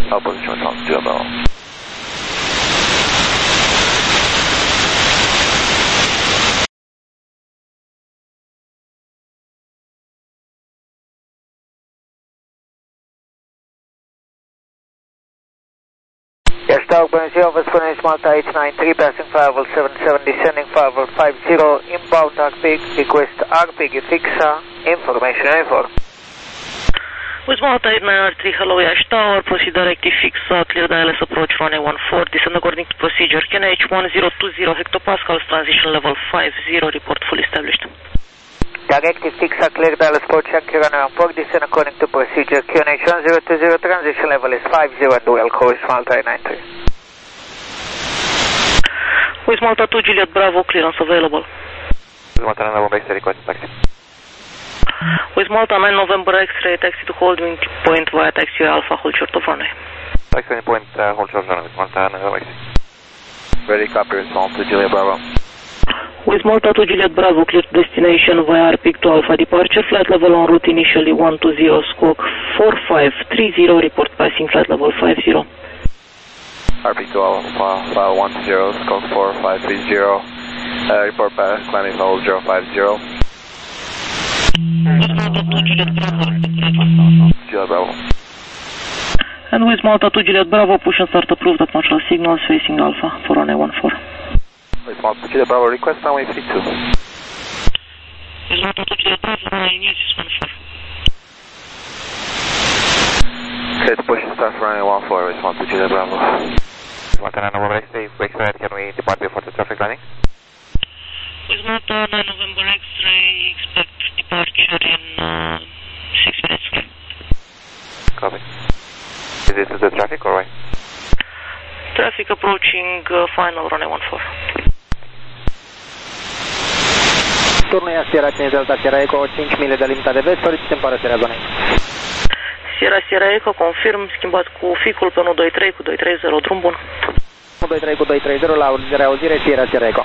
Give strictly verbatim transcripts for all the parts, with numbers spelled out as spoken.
Opposition response, Juliet Bravo. Yes, Tower Burn zero, West Malta H nine three, passing firewall seven seven, descending firewall five zero, inbound R P G, request R P G fixa, information info. West Malta eight nine three, hello Yash Tower, proceed directive fixa, clear the L S approach runway one four, descend according to procedure, K N H one zero two zero hectopascals, transition level five zero, report fully established. Directive fixa, clear the L S approach, Yankee runway one four, descend according to procedure, K N H one zero two zero, transition level is five zero, and dual call West Malta eight nine three. West Malta two, Juliet Bravo, clearance available. West Malta nine November X-ray, request taxi. West Malta nine November X-ray, taxi to holding point via taxi Alpha, hold short of runway. Taxi point, uh, hold short runway, West Malta nine November X-ray. Ready, copy, response to Juliet Bravo. West Malta two, Juliet Bravo, clear to destination via R P G to Alpha, departure, flight level en route initially one two zero, squawk four five three zero, report passing flight level five zero. R P G to Alpha, file one two zero, squawk four five three zero, uh, report back, climbing level zero five zero. West Malta two, Juliet Bravo, Juliet Bravo. and West Malta two, Juliet Bravo, push and start approved at marshal signals facing Alpha for runway one four. West Malta Juliet Bravo, request runway three two. West Malta two, Juliet Bravo, runway news is one four. Clear to push and start for runway one four, West Malta Juliet Bravo. West Malta nine November X-ray, wake side, can we depart before the traffic landing? West Malta nine November X-ray, expect departure in uh, six minutes. Copy. Is it to the traffic or right? Traffic approaching uh, final runway one four. Turno Sierra cinci Delta Sierra Echo, cinci mile de limita de vest, solicităm părăsirea zonei. Sierra Sierra Echo, confirm, schimbat cu ficul pe unu doi trei cu doi trei zero, drum bun. unu doi trei cu doi trei zero, la reauzire Sierra Sierra Echo.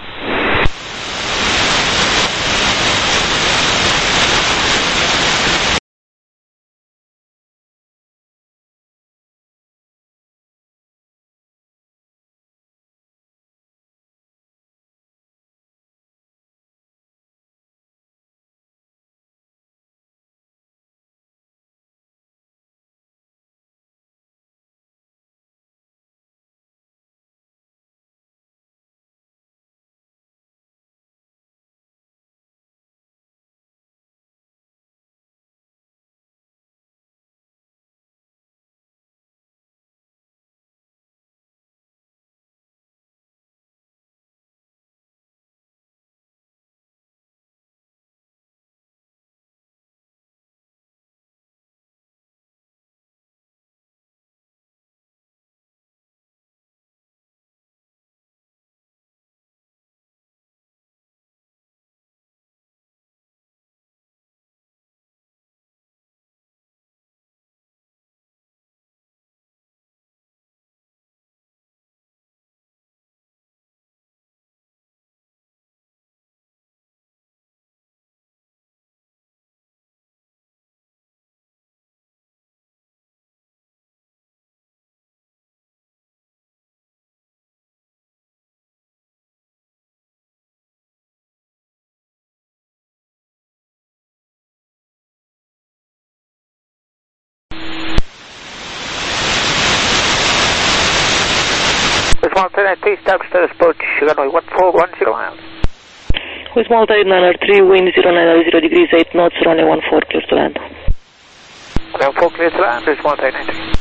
West Malta nine three, start to approach runway one four one zero miles. West Malta eight nine three, wind zero nine zero degrees, eight knots, runway one four, clear to land. one four clear to land, West Malta eight nine three.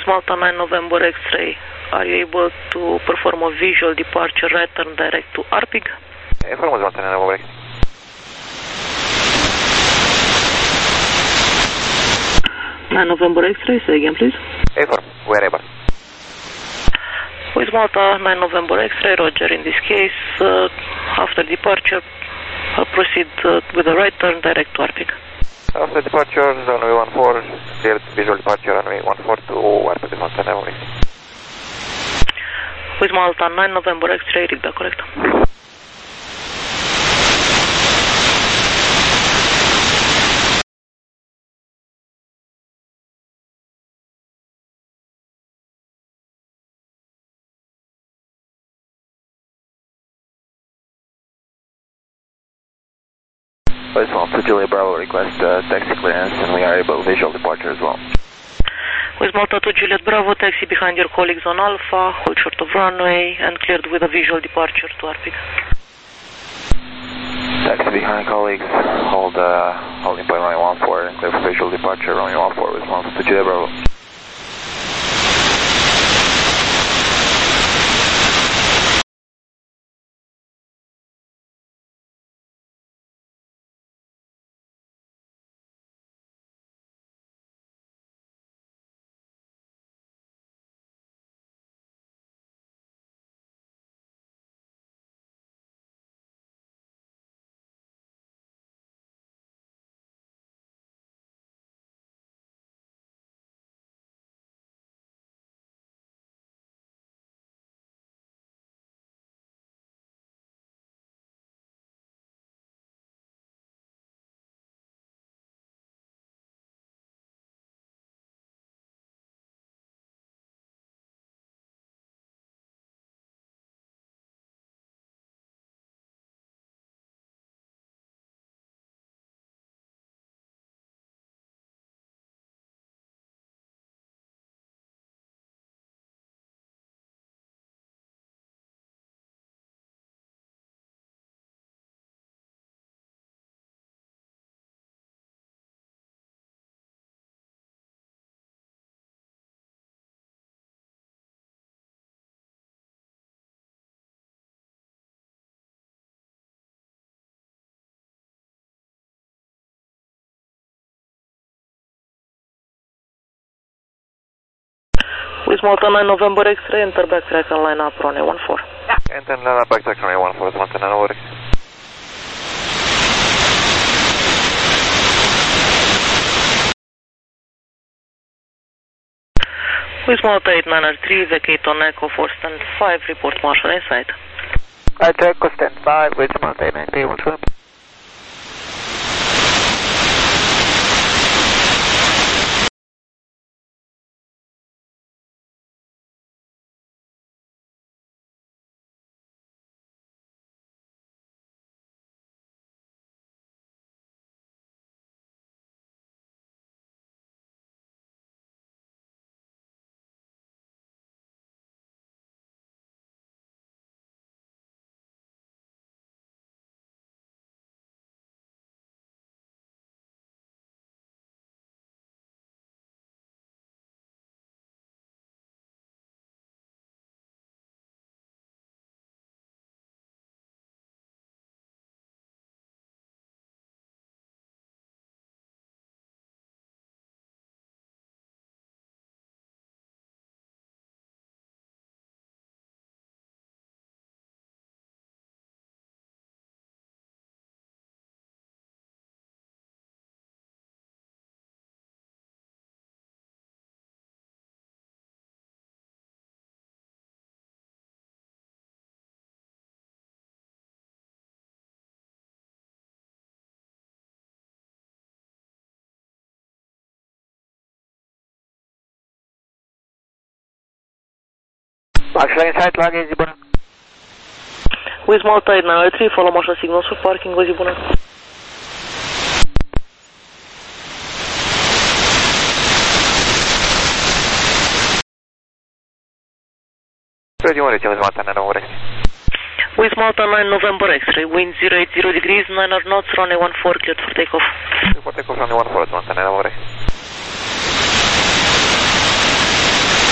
With Malta nine November X-ray, are you able to perform a visual departure right turn direct to R P I G? Inform with Malta nine November X-ray. nine November X-ray, say again please. Inform, wherever. With Malta nine November X-ray, roger. In this case, uh, after departure, I'll proceed uh, with a right turn direct to R P I G. After departure, runway one four, cleared visual departure, runway one four to R P I G Malta nine November X-ray. With Malta nine November X-ray, read back correct. With Malta Julia Bravo, request uh, taxi clearance, and we are able visual departure as well. With Malta two Juliet Bravo, taxi behind your colleagues on Alpha, hold short of runway, and cleared with a visual departure to R P I G. Taxi behind colleagues, hold uh, holding point runway one four, and clear for visual departure, runway one four with Malta two Juliet Bravo. With Malta nine November X-ray, enter backtrack and line up runway one four. Enter line up backtrack runway one four with Malta nine November X-ray. With Malta eight nine three, vacate on Echo four stand five, report marshal inside. Right, Echo stand five with Malta eight nine three, what's up? Marshal inside, log zi bună. With Malta eight nine three, follow marshal signals for parking, o zi bună. Ready one reaching with Malta nine November X-ray. With Malta nine November X-ray, wind zero eight zero degrees, nine knots, runway one four, cleared for takeoff. For takeoff runway one four with Malta nine November X-ray.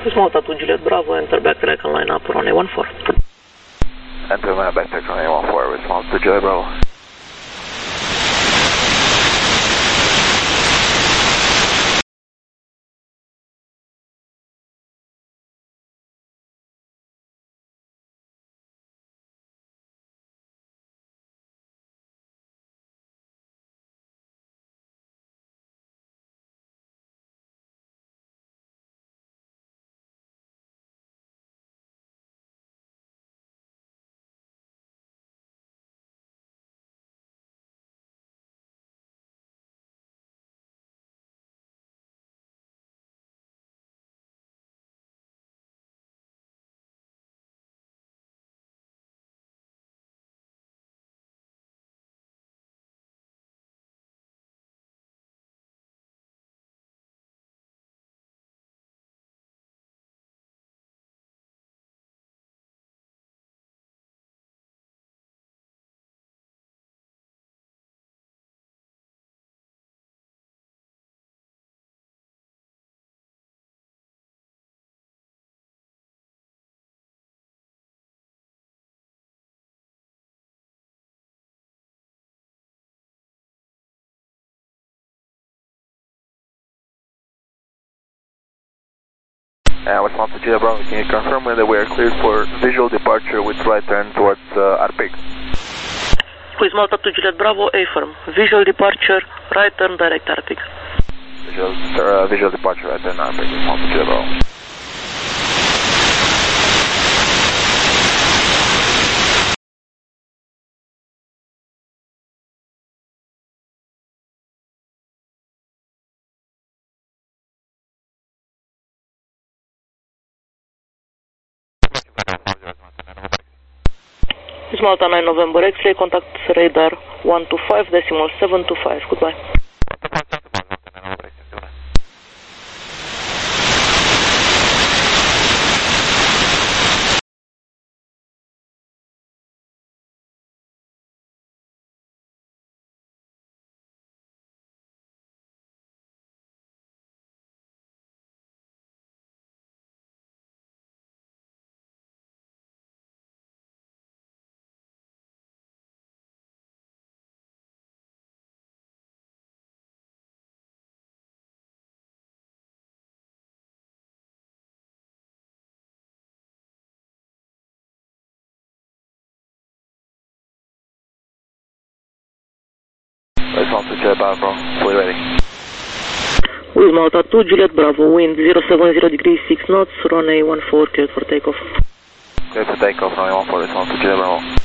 Malta two Juliet Bravo, enter backtrack and line up runway one four. Enter my backtrack runway one four with Malta two Juliet Bravo. And with Malta Juliet Bravo, can you confirm whether we are cleared for visual departure with right turn towards uh, Arpig? With Malta two Juliet Bravo, affirm. Visual departure, right turn, direct Arpig. Visual, uh, visual departure right turn Arpig with Malta Juliet Bravo. With Malta nine November X-ray, contact radar one two five decimal seven two five. Goodbye. With Malta Juliet Bravo, fully ready. With Malta two Juliet Bravo, wind zero seven zero degrees six knots, runway one four, cleared for takeoff. Cleared for takeoff, runway one four with Malta Juliet Bravo.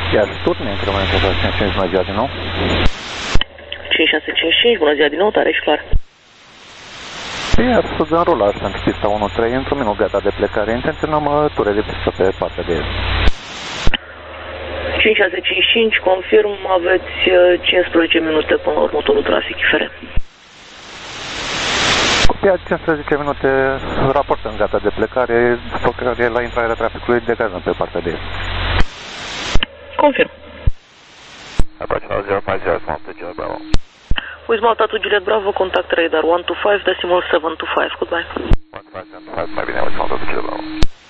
Iar turne, increment șase cinci cinci, bună ziua din nou. cinci șase cinci cinci, bună ziua din nou, tare și clar. Iar sud în rulaj pentru pista unu trei, într-un minut gata de plecare, intenționăm ture de pistă pe partea de est. cinci șase cinci cinci, confirm, aveți cincisprezece minute până la următorul trafic I F R. Copia cincisprezece minute, raportăm gata de plecare, după care la intrarea traficului degajăm pe partea de est. Confirm. Approach zero five zero, small to Juliet Bravo. With Malta to Juliet Bravo, contact radar one two five, decimal seven two five, goodbye. one five seven five, maybe now it's Malta to Juliet Bravo.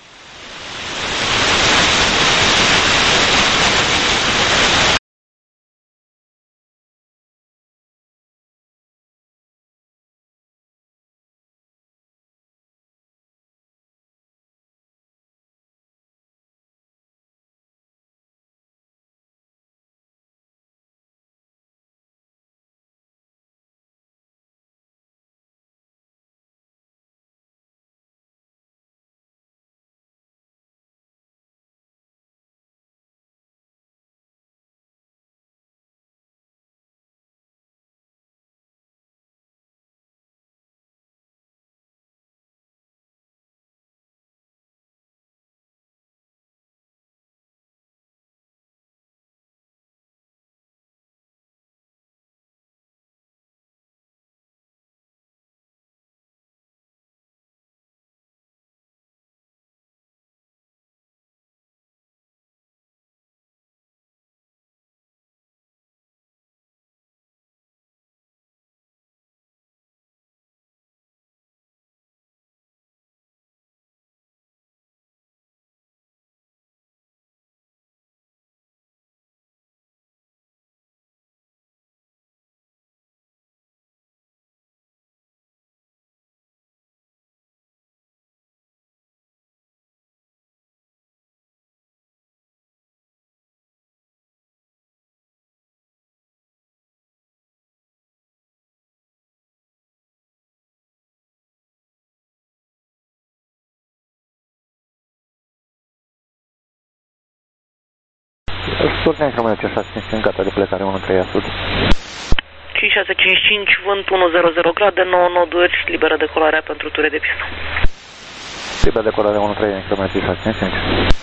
Turne, increment șase cinci cinci, gata de plecare unu trei a sud. cinci șase cinci cinci, vânt unu zero zero grade, nouă noduri, liberă decolarea pentru ture de pistă. Liberă decolare unu trei, increment șase cinci cinci.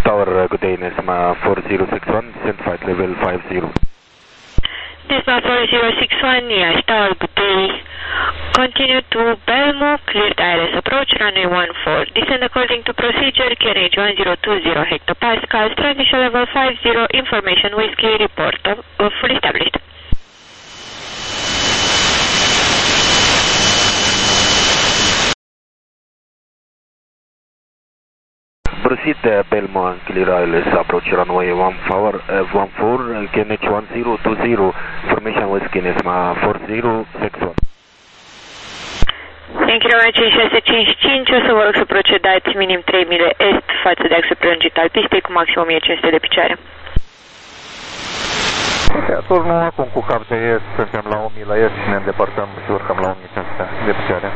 Tower, good day, Nesma four zero six one, descent flight level five zero. Nesma four zero six one, Yash Tower, good day. Continue to Belmo, cleared I L S approach, runway one four. Descend according to procedure, K N H one zero two zero hectopascals, transition level five zero, information whiskey, report of, of full established. Proceed uh, Belmo and clear I L S approach runway one four, uh, one four, K N H one zero two zero, formation whiskey Nesma four zero six one. Închinarea cinci șase cinci cinci, o să vă rog să procedați minim trei mile est față de axul prelungit al pistei cu maxim o mie cinci sute de picioare. Ok, turnul acum cu cap de est, suntem la o mie est și ne îndepărtăm și urcăm la o mie cinci sute de picioare.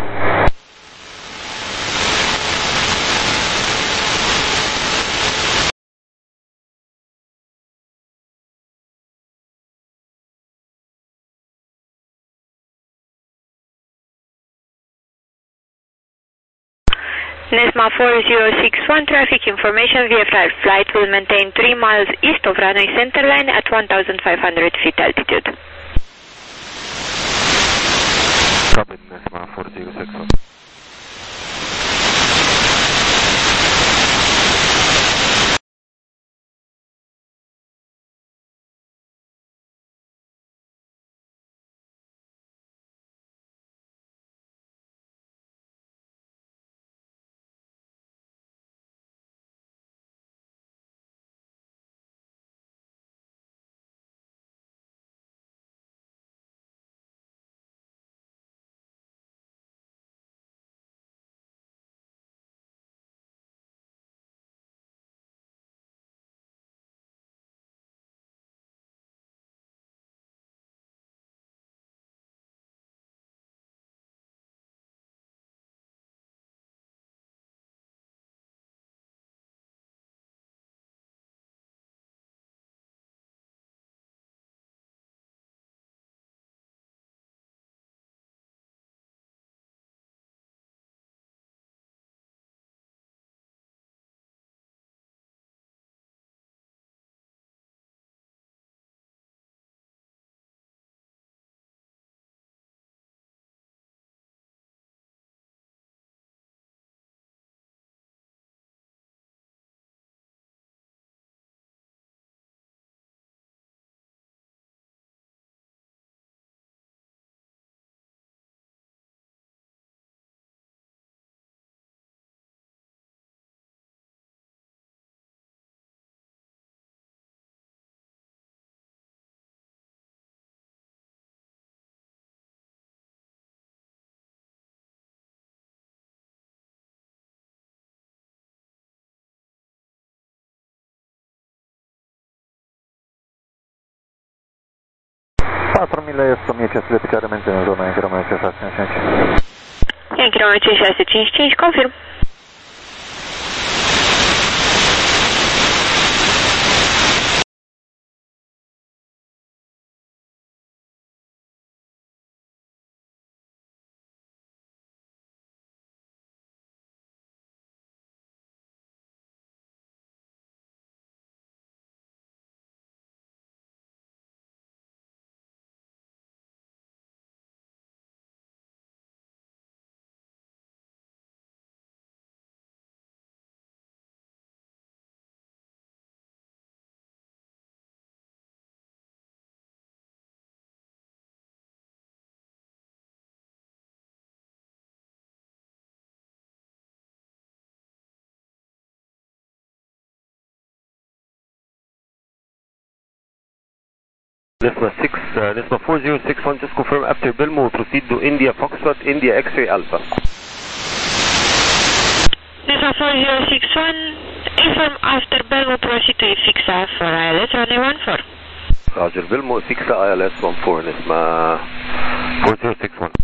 Nesma four zero six one, traffic information, V F R flight will maintain three miles east of runway centerline at one thousand five hundred feet altitude. Copy Nesma four zero six one. patru mile est, o mie cinci sute de picioare, menținem zona închinarea cinci șase cinci cinci. Închinarea cinci șase cinci cinci, confirm. Nesma six, uh, Nesma four zero six one, just confirm after Belmo, proceed to India Foxtrot, India X-ray Alpha. Nesma four zero six one, inform after Belmo, proceed to Fixa for I L S, runway one four. Roger, Belmo, Fixa I L S one four, Nesma four zero six one.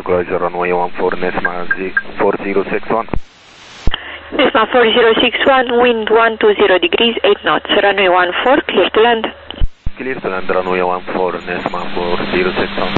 equalizer runway one four, Nesma four zero six one. Nesma four zero six one, wind one two zero degrees, eight knots, runway one four, clear to land. Clear to land, runway one four, Nesma four zero six one.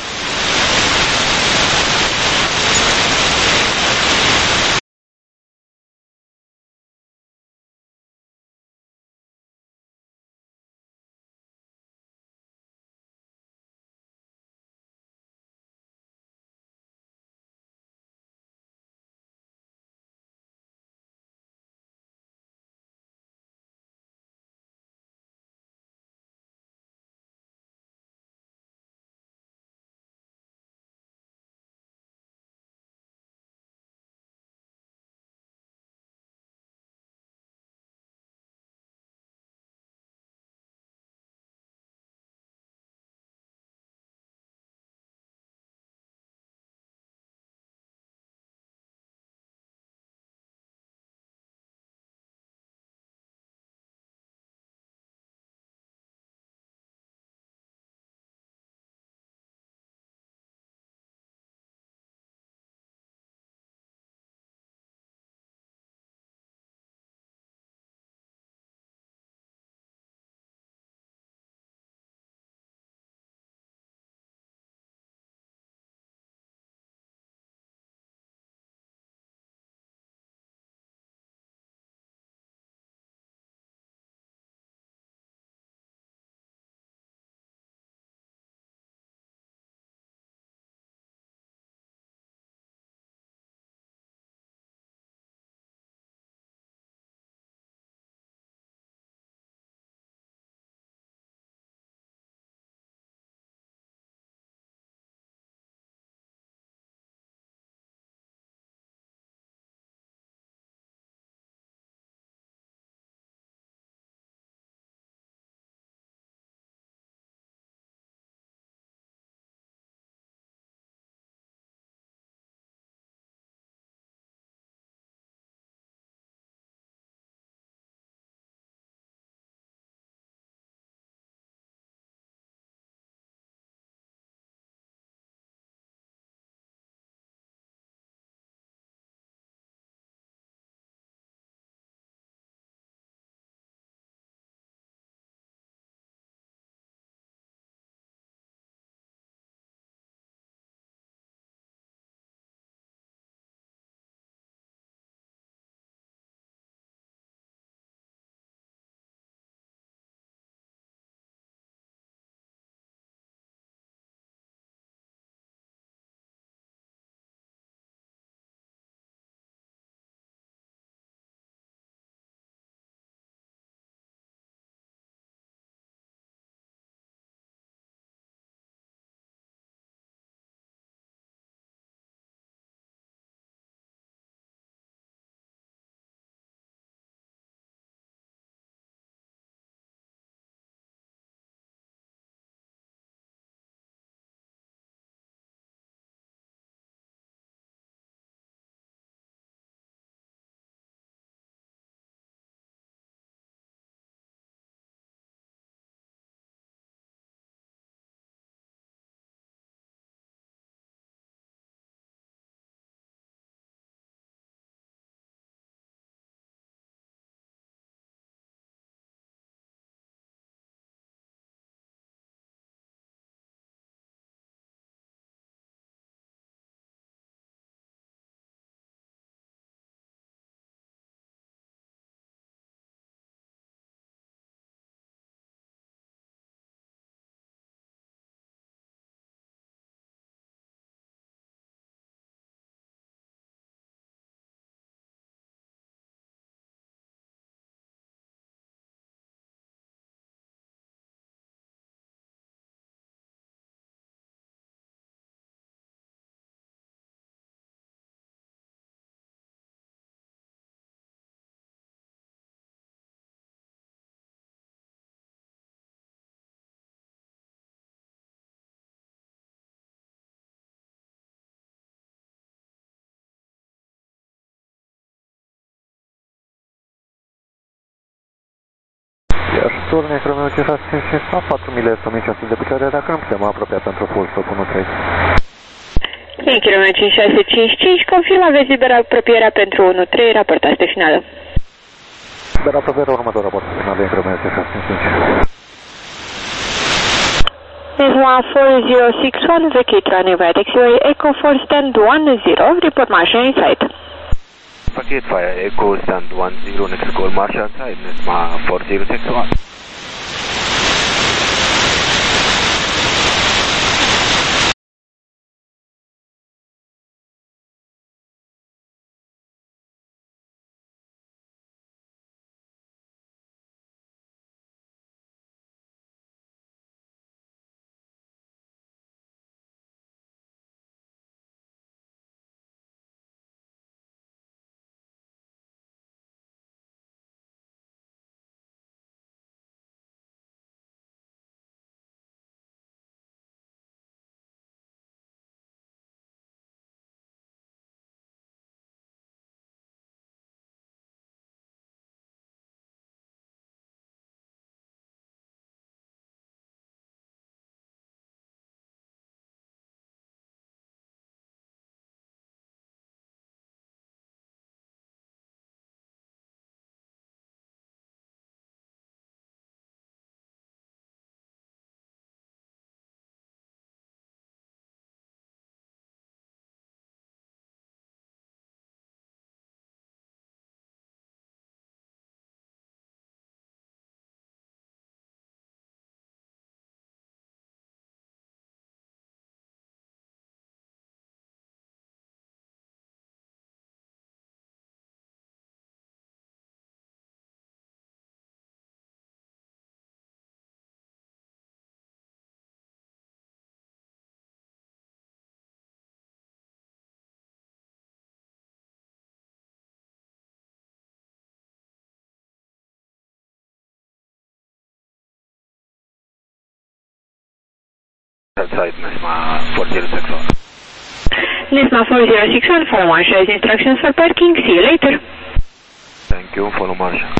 Turne, Romeo cinci șase cinci șase, patru mile, o mie șase sute de picioare, dacă nu putem apropia pentru full stop unu trei. cinci kilometri cinci șase cinci cinci, confirm aveți liberă apropierea pentru unu trei, raportați pe finală. Liberă apropierea, următor raport pe finală, increment cinci șase cinci cinci. Is one four zero six one, vacate runway via taxiway, Echo four stand one zero, report marshal inside. Vacate via Echo stand one zero, next call marshal inside, Nesma four zero six one. Outside Nesma four zero six one. Nesma four zero six one, follow marshal's instructions for parking, see you later. Thank you, follow marshal.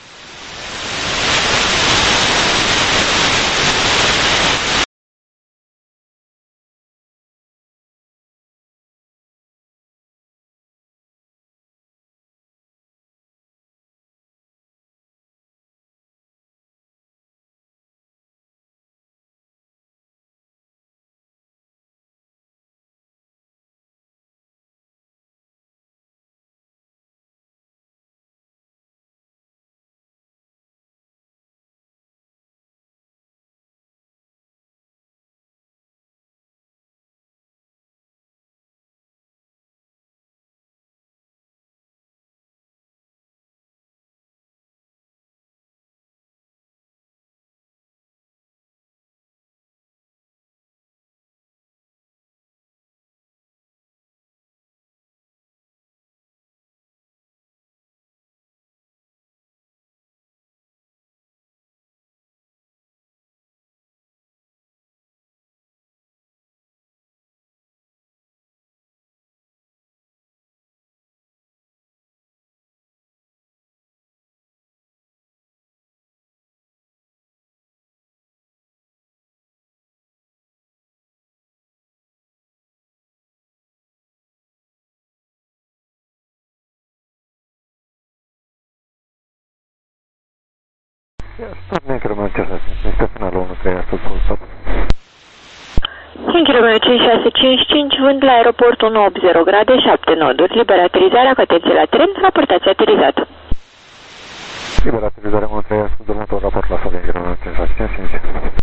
Stop increment cinci șase cinci cinci, pe finală unu trei, astfel full stop. cinci kilometri cinci șase cinci cinci, vânt la aeroport unu opt zero grade, șapte noduri, liberă aterizarea cu atenție la teren, raportați aterizat. Liberă aterizarea unu trei, astfel următor raport la sol, increment cinci șase cinci cinci.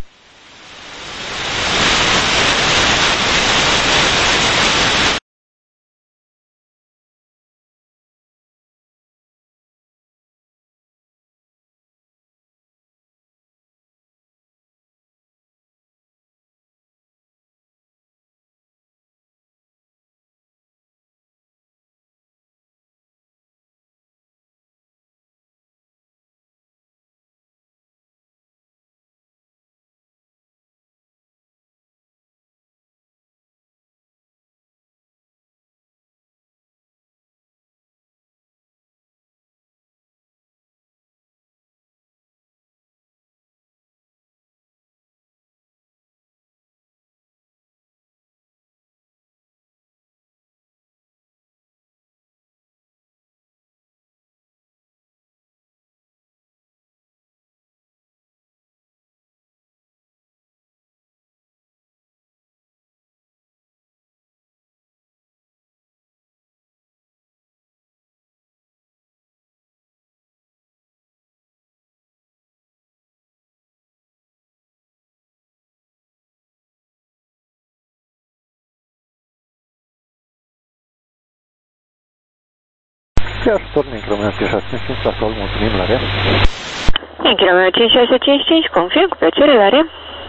Chiar Storming Romeo cinci șase cinci cinci la sol, mulțumim, la re. Yankee Romeo cinci șase cinci cinci, confirm, cu plăcere, la re.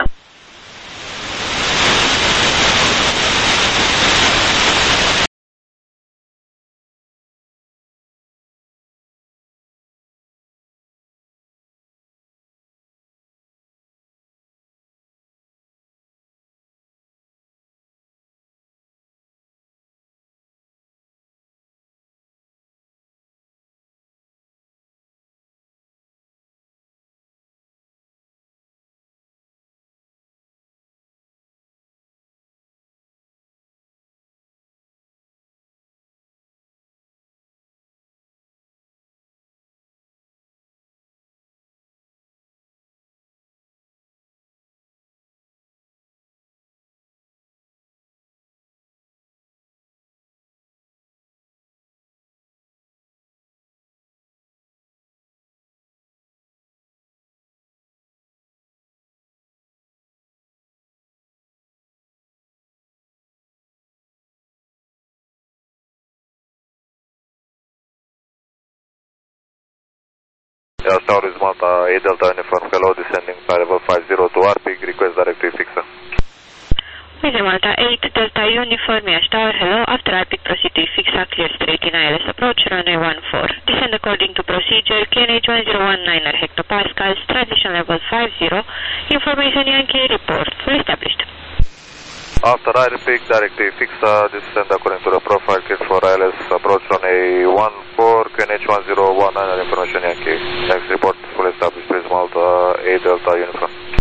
Yeah, Tower is Malta, eight Delta Uniform, hello, descending by level five zero to R P I G, request direct to FIXA. Weather Malta eight Delta Uniform, Yash Tower, hello, after R P I G proceed to FIXA, clear straight in I L S approach, runway one four. Descend according to procedure, K N H one zero one nine hectopascals, transition level five zero, information Yankee, report, full established. After I repeat, direct to FIXA, descend according to the profile, clear for I L S, approach runway one four, K N H one zero one nine, information Yankee. Next report, full established, please Malta, eight Delta Uniform.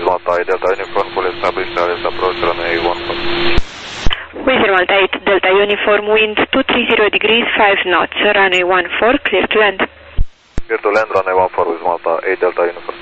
Malta eight Delta Uniform, full established, I L S approach runway one four. Wizard Malta eight Delta Uniform, wind two three zero degrees, five knots, runway one four, clear to land. Clear to land, runway one four with Malta eight Delta Uniform.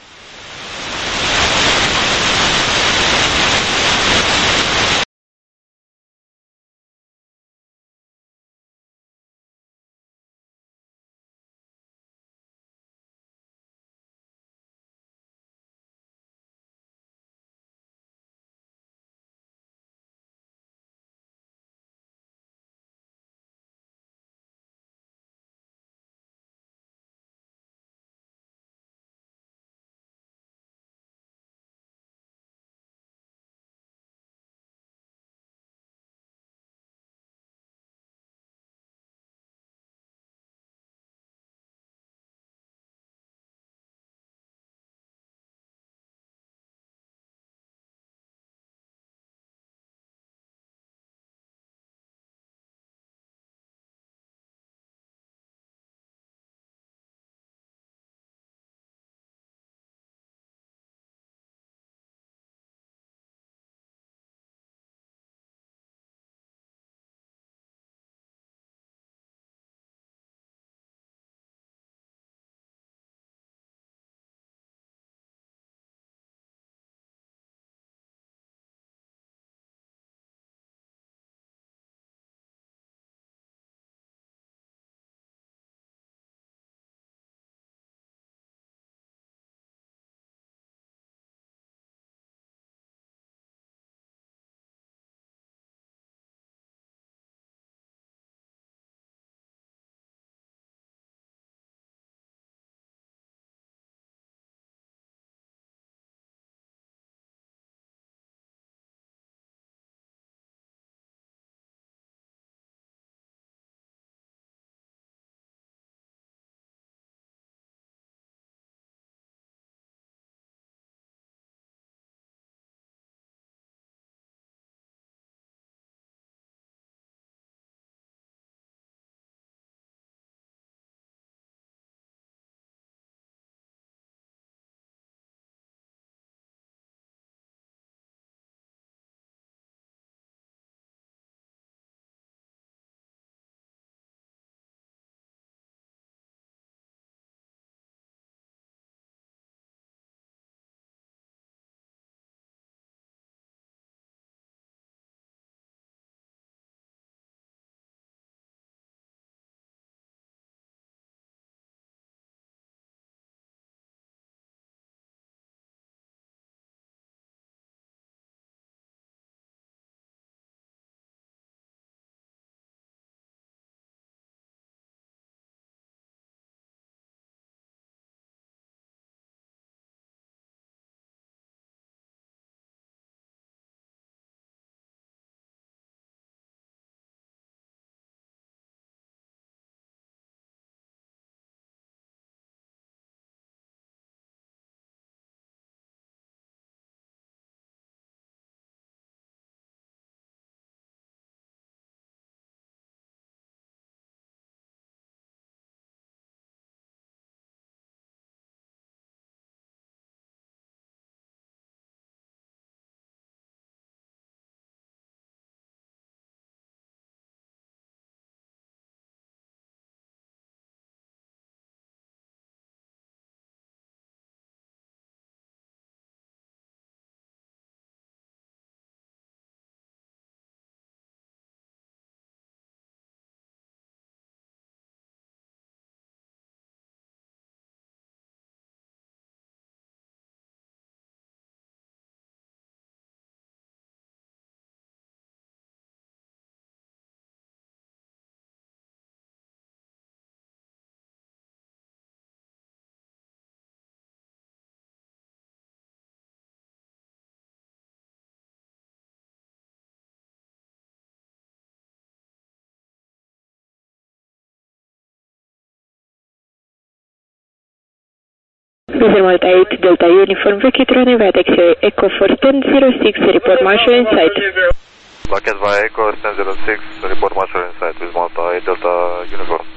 Wizard Malta eight Delta Uniform, Wicked runway via taxi Echo for ten zero six, report marshal in sight. Bucket via Echo ten zero six, report marshal in sight with Malta eight Delta Uniform.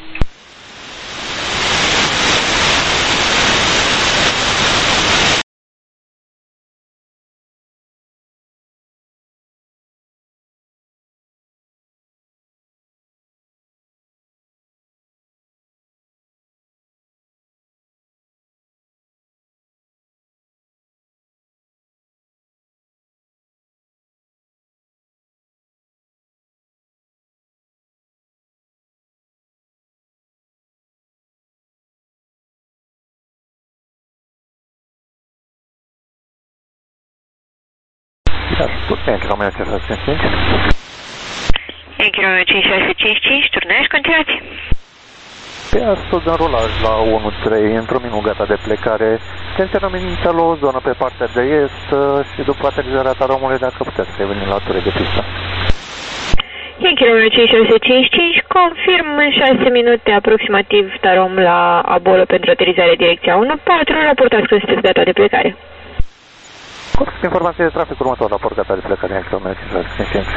Turnești, Romeo cinci șase cinci cinci. Yankee Romeo cinci șase cinci cinci, turnești, continuați. Pe astăzi în rulaj la unu trei, într-un minut gata de plecare. Tenționăm inițial o zonă pe partea de est și după aterizarea taromului, dacă puteți reveni la ture de pistă. Yankee Romeo cinci șase cinci cinci, confirm în șase minute aproximativ tarom la Abolo pentru aterizare direcția unu patru, raportați că sunteți gata de plecare. Corect, informație de trafic următor, raport gata de plecare, Yankee Romeo cinci șase cinci cinci.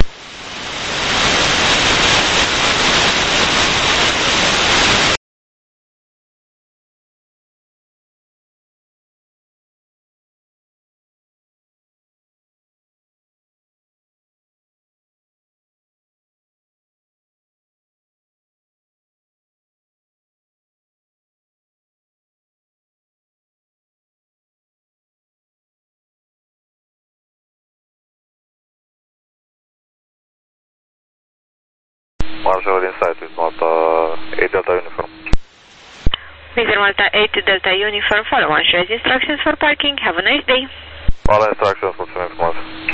Marshall inside with Malta eight Delta Uniform. Wizard Malta eight Delta Uniform, follow on shares instructions for parking. Have a nice day. All instructions, mulțumim frumos.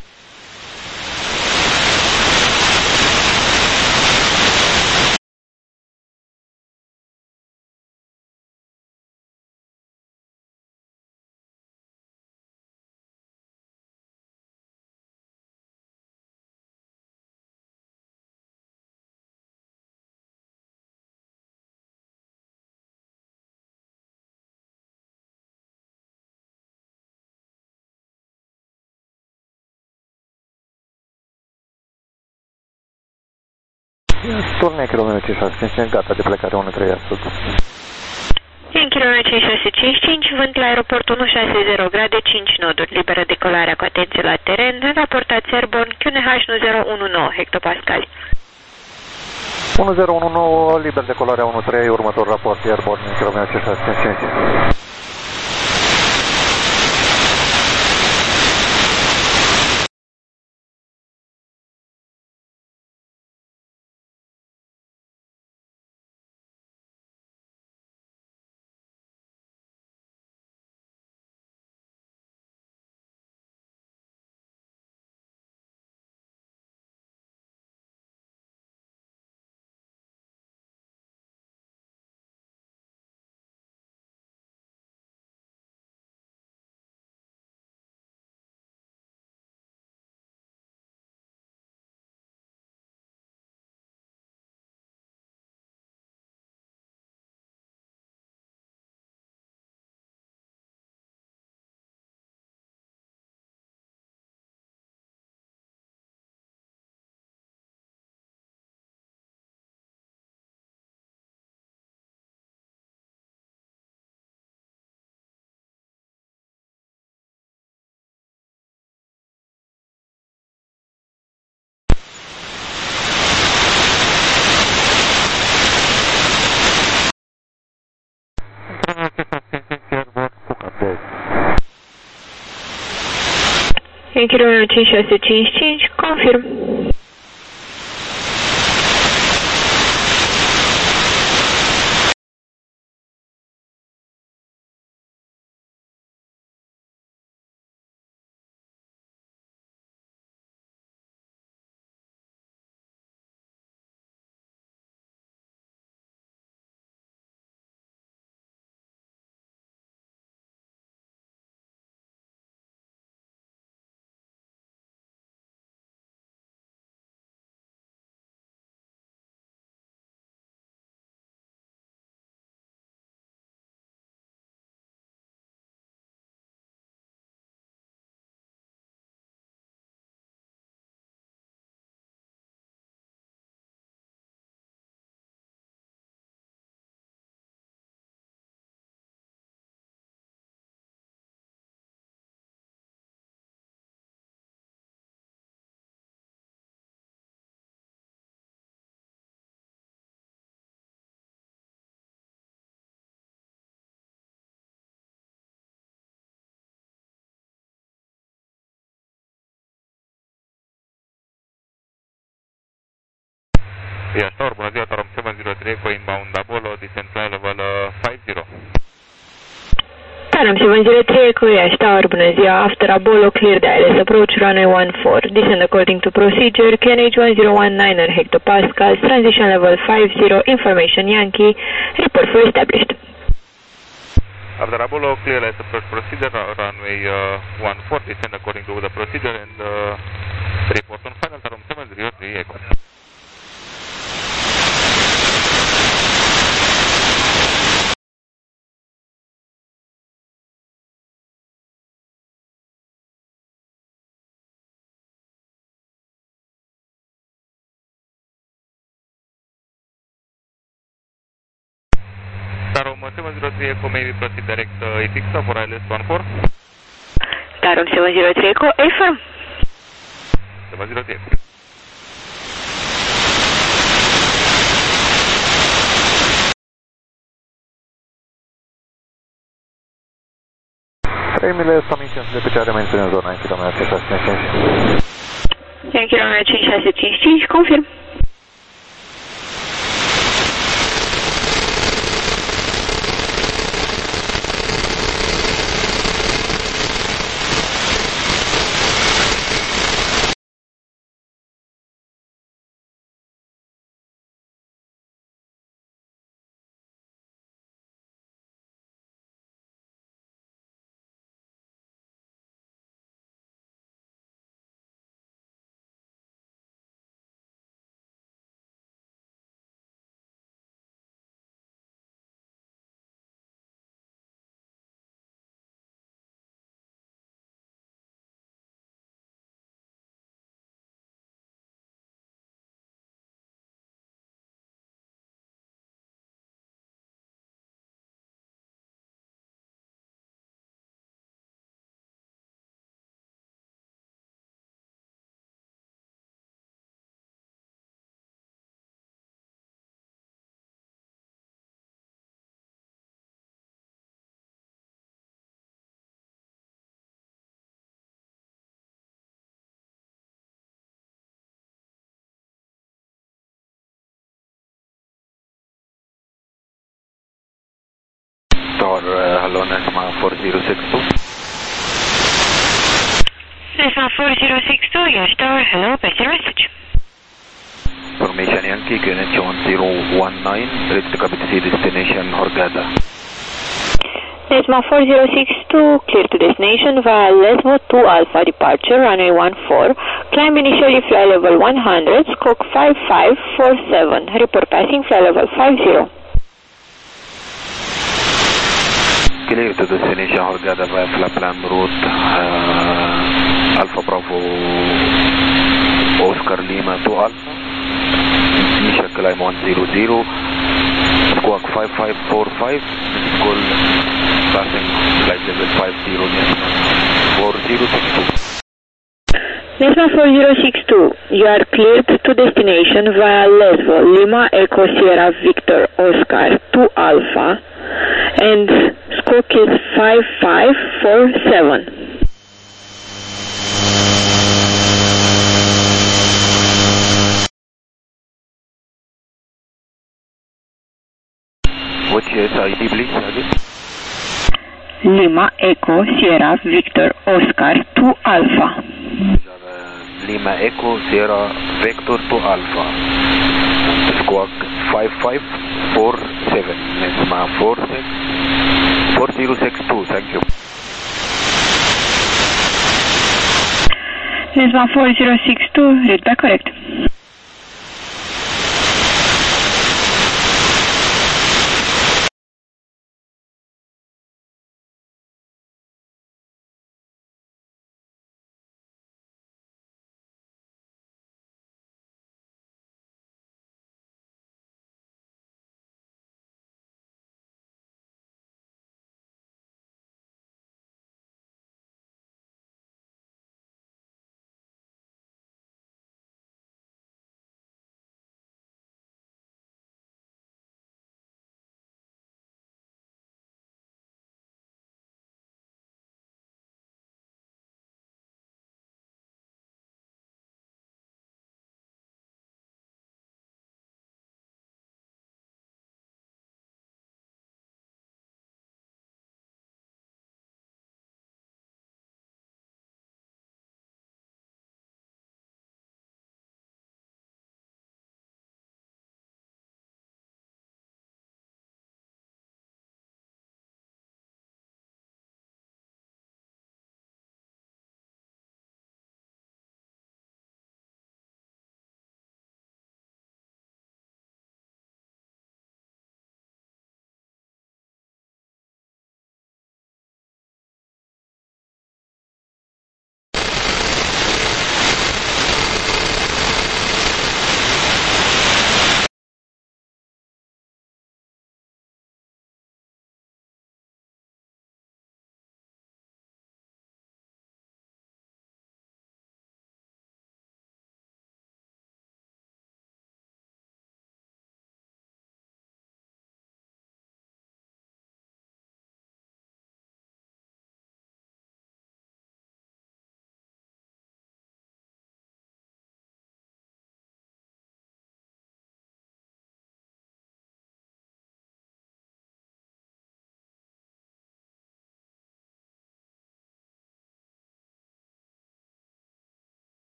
Turne Romeo cinci șase cinci cinci, gata de plecare unu trei astăzi. Yankee Romeo cinci șase cinci cinci, vânt la aeroport unu șase zero grade, cinci noduri, liberă decolarea cu atenție la teren, raportați Airborne Q N H unu zero unu nouă hectopascali. unu zero unu nouă, liber decolarea unu trei, următor raport Airborne Yankee Romeo cinci șase cinci cinci. Yankee Romeo cinci șase cinci cinci, confirm. Yes, Tower, bună ziua, Tarom seven zero trei, for inbound Apollo, descent flight level uh, five zero. Taram seven zero three Echo Yash Tower, bună ziua, after Apollo, clear the I L S approach, runway one four, descend according to procedure, K N H one zero one nine hectopascals, transition level five zero, information Yankee, report for established. After Apollo, clear I L S approach procedure, runway uh, one four, descend according to the procedure and uh, report on final Taram seven zero three Echo. Tarom seven zero three Echo, may we proceed direct uh, A FIXA for I L S one four? Tarom seven zero three Echo, affirm. seven zero three Echo. trei mile o mie cinci sute de picioare menține în zona, în kilometri șase cinci cinci. În kilometri cinci șase cinci cinci, confirm. Tower, uh, hello, Nesma four zero six two. Nesma four zero six two, Yash Tower, hello, pass your message. Formation Yankee, K N H one zero one nine, reach the capital C destination Hurghada. Nesma four zero six two, clear to destination via Lesmo two Alpha departure, runway one four, climb initially fly level one hundred, squawk five five four seven, report passing fly level five zero. Clear to destination Hurghada via Flaplan route, uh, Alpha Bravo Oscar Lima two Alpha, initial climb one zero zero, squawk five five four five, call passing flight level five zero, four zero six two. Nesma four zero six two, you are cleared to destination via Lesbo, Lima Echo Sierra Victor Oscar two Alpha, and squawk is five five four seven. Which is I D, please, again? Lima Echo Sierra Victor Oscar two Alpha. Lima Echo Sierra Victor two Alpha. Squawk five five four seven. Nesma four zero six two. Thank you. Nesma four zero six two, read back correct.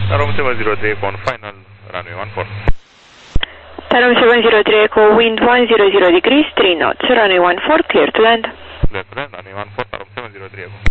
Tarom seven zero three Echo on final, runway one four. Tarom seven zero three Echo, wind one hundred degrees, three knots, runway one four, clear to land. Clear to land, runway one four, Tarom seven zero three Echo.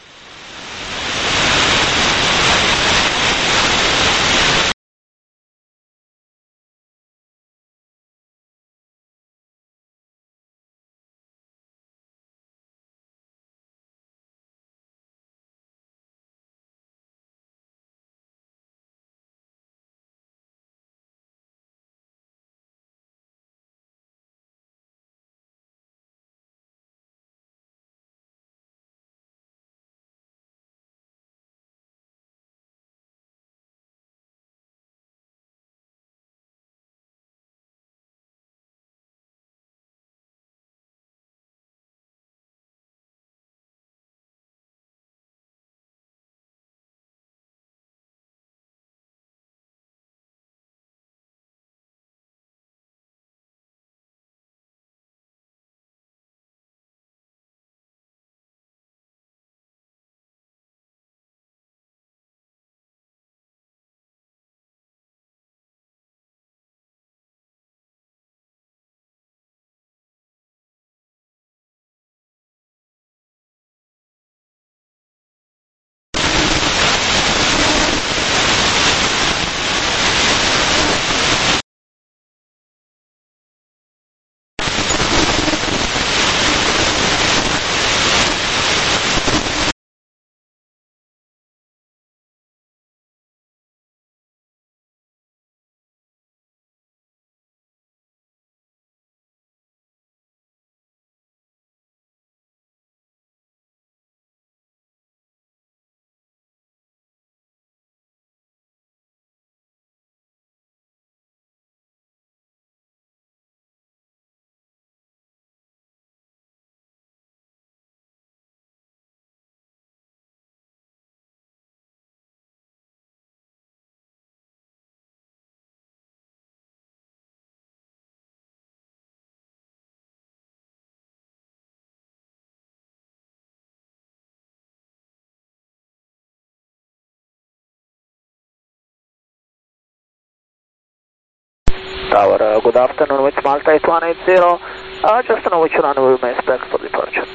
Tower, uh, good afternoon, with Malta eight one eight zero. Uh, just to know which runway we may expect for departure.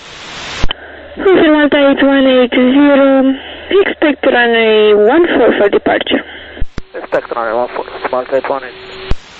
Hotel Malta eight one eight zero, expect runway one four for departure. Expect runway one four, with Malta eight one eight zero.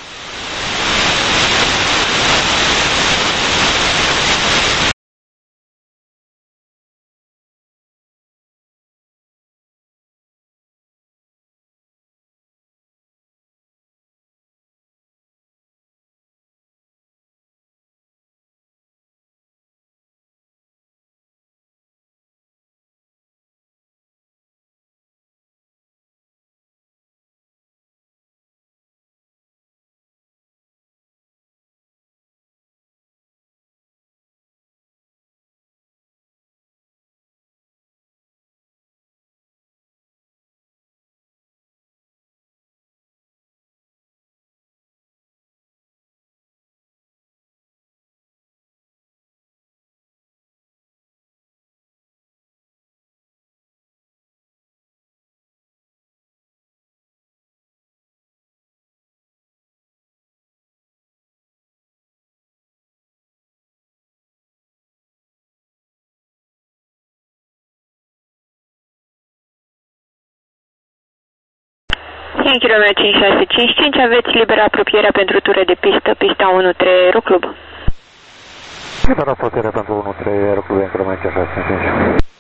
cinci kilometri cinci șase cinci cinci, aveți liberă apropierea pentru ture de pistă, pista unu trei Aeroclub. Liberă apropierea pentru unu trei Aeroclub, increment șase cinci.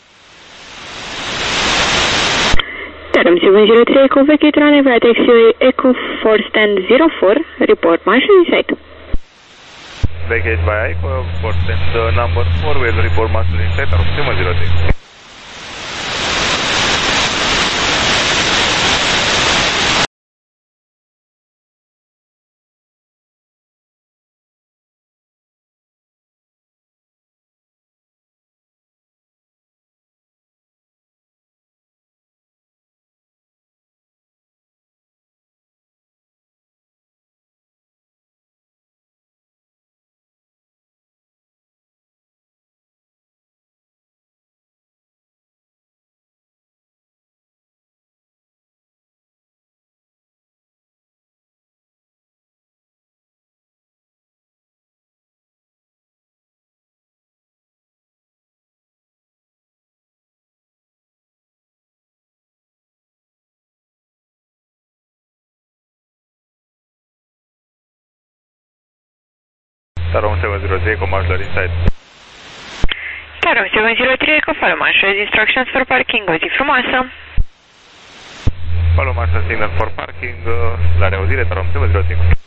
Tarom seven zero three Echo, vacate runway via taxiway Echo four stand zero four, report marshal in sight. Vacate by Echo for stand uh, number four, will report master in sight, Tarom seven zero three. Tarom seven zero three, commercial inside. Tarom seven zero three, follow Marshall's instructions for parking. O zi frumoasă! Follow Marshall signal for parking. La reauzire, Tarom seven zero three.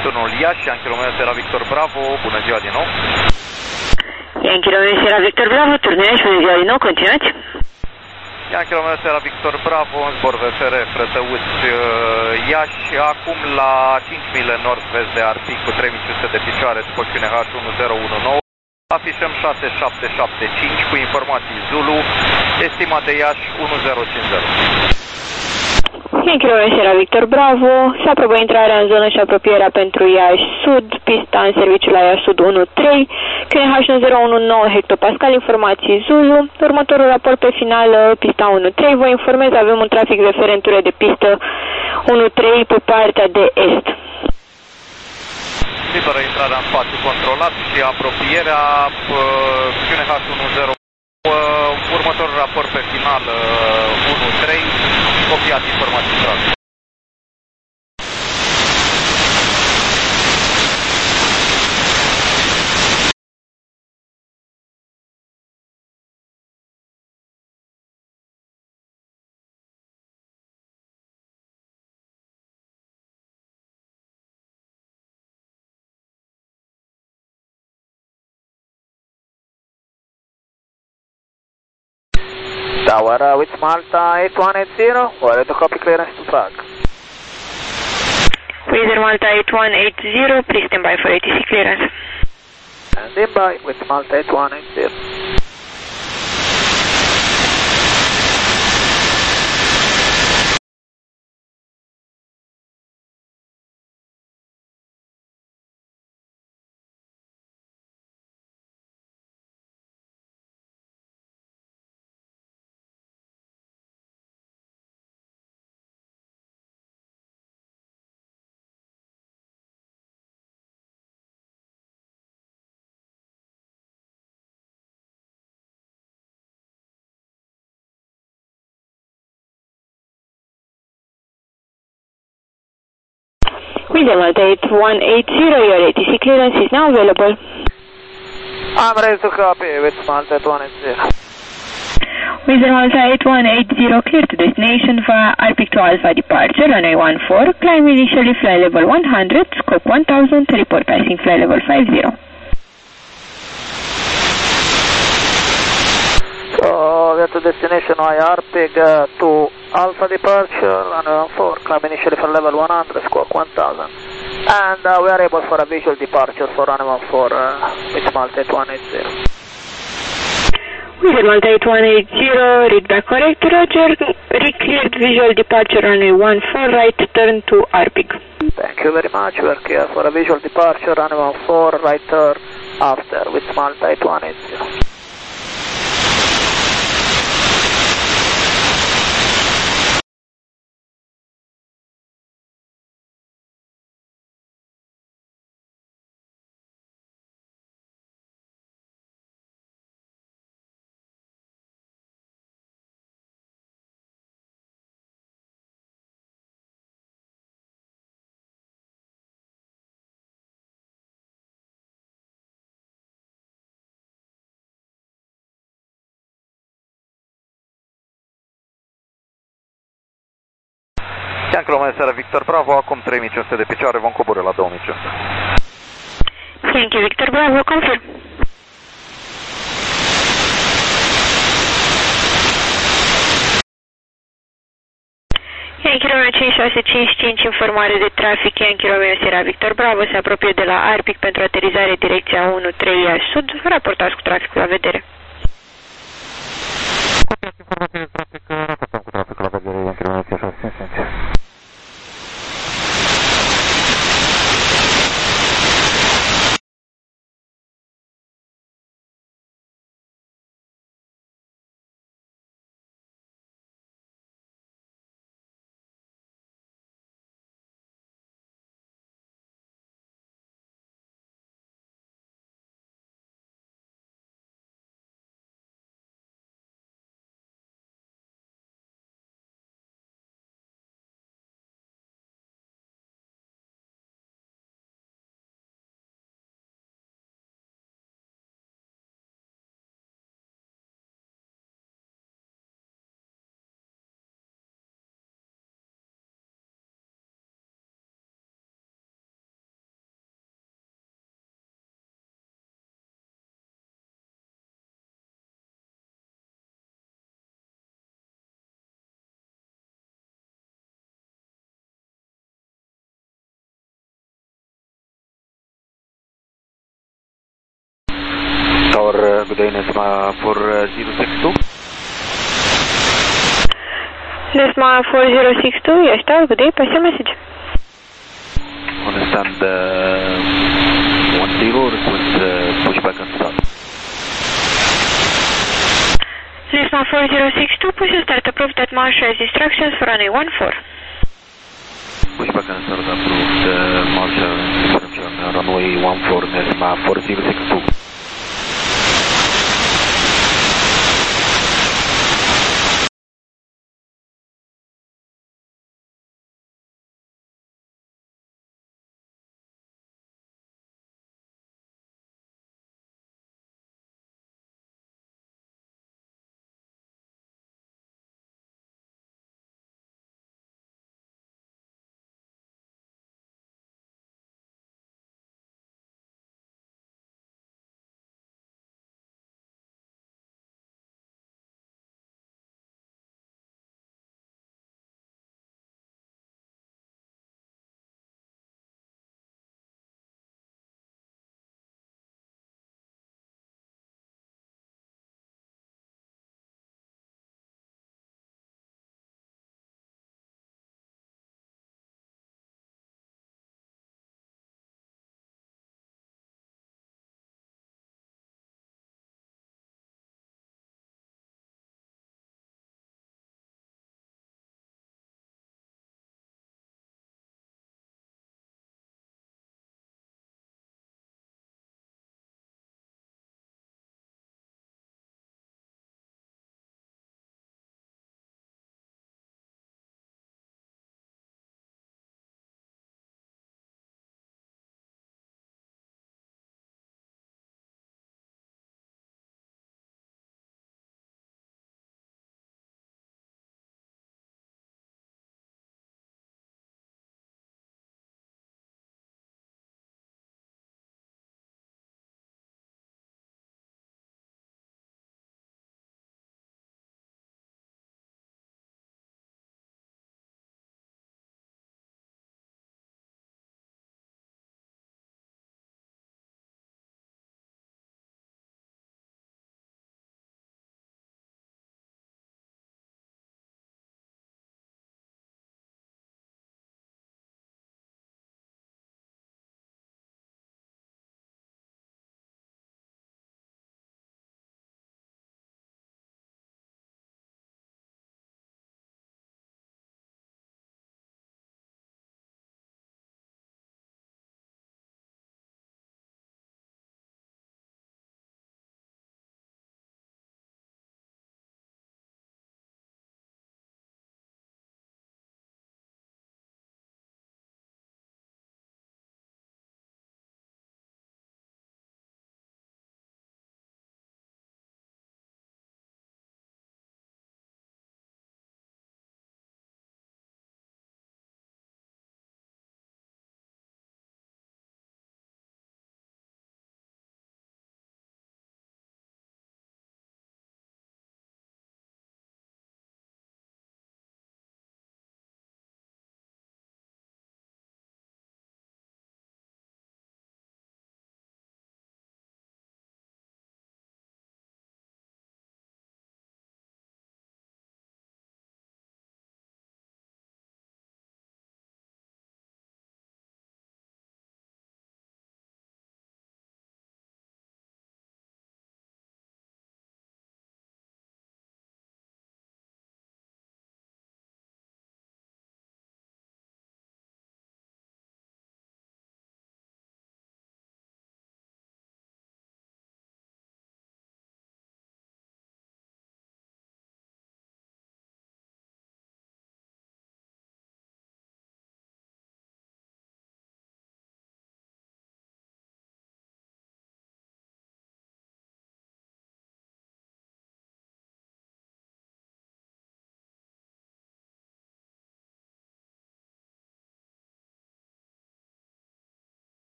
Turnul Iași, Yankee Romeo Sierra Victor Bravo, bună ziua din nou. Yankee Romeo Sierra Victor Bravo, turnul Iași, bună ziua din nou, continuați. Yankee Romeo Sierra Victor Bravo, în zbor V F R, Frătăuți, Iași, acum la cinci mile nord-vest de Arpic cu trei mii cinci sute de picioare, după Q N H unu zero unu nouă. Afișăm șase șapte șapte cinci cu informații Zulu, estimat de Iași unu zero cinci zero. Yankee Romeo Sierra Victor Bravo, se aprobă intrarea în zonă și apropierea pentru Iași Sud, pista în serviciu la Iași Sud unu trei, Q N H unu zero unu nouă hectopascal, informații Zulu, următorul raport pe final, pista unu trei, vă informez, avem un trafic de ferentură de pistă unu trei pe partea de est. Liberă intrarea în spațiu controlat și apropierea Q N H unu zero. Următorul raport pe final unu trei, copiat informații trafic. Tower uh, with Malta eight one eight zero, ready to copy clearance to flag. Wizard Malta eight one eight zero, please stand by for A T C clearance. Stand by with Malta eight one eight zero. Wizard Malta eight one eight zero, your A T C clearance is now available. I'm ready to copy with Malta eight one eight zero. Wizard Malta eight one eight zero, clear to destination via Arpic to Alpha departure, runway one four, climb initially fly level one hundred, scope one thousand, report passing fly level five zero. So, we are to destination via Arpic uh, to Alpha departure, runway one four, climb initially for level one hundred, squawk one thousand. And uh, we are able for a visual departure for runway one four uh, with Malta eight one eight zero. Wizard Malta eight one eight zero, read back correct, Roger, re-cleared visual departure runway one four, right turn to Arpic. Thank you very much, we are clear for a visual departure, runway one four, right turn after with Malta eight one eight zero. Yankee Romeo Sierra Victor Bravo, acum trei mii cinci sute de picioare, vom coborî la două mii cinci sute. Thank you, Victor Bravo, confirm. Yankee Romeo cinci șase cinci cinci, informare de trafic, Yankee Romeo Sierra Victor Bravo, se apropie de la Arpic pentru aterizare direcția unu trei Iași Sud, raportați cu traficul, la vedere. Informații de trafic, raportăm cu traficul, la vedere, Yankee Romeo cinci șase cinci cinci. good day, Nesma four zero six two. Nesma four zero six two, yes, tower, good day, pass your message. Understand uh, one zero, request uh, pushback and start. Nesma four zero six two, push and start approved at Marshall's instructions for runway one four. Pushback and start approved, uh, Marshall instruction, uh, runway one four, Nesma four zero six two.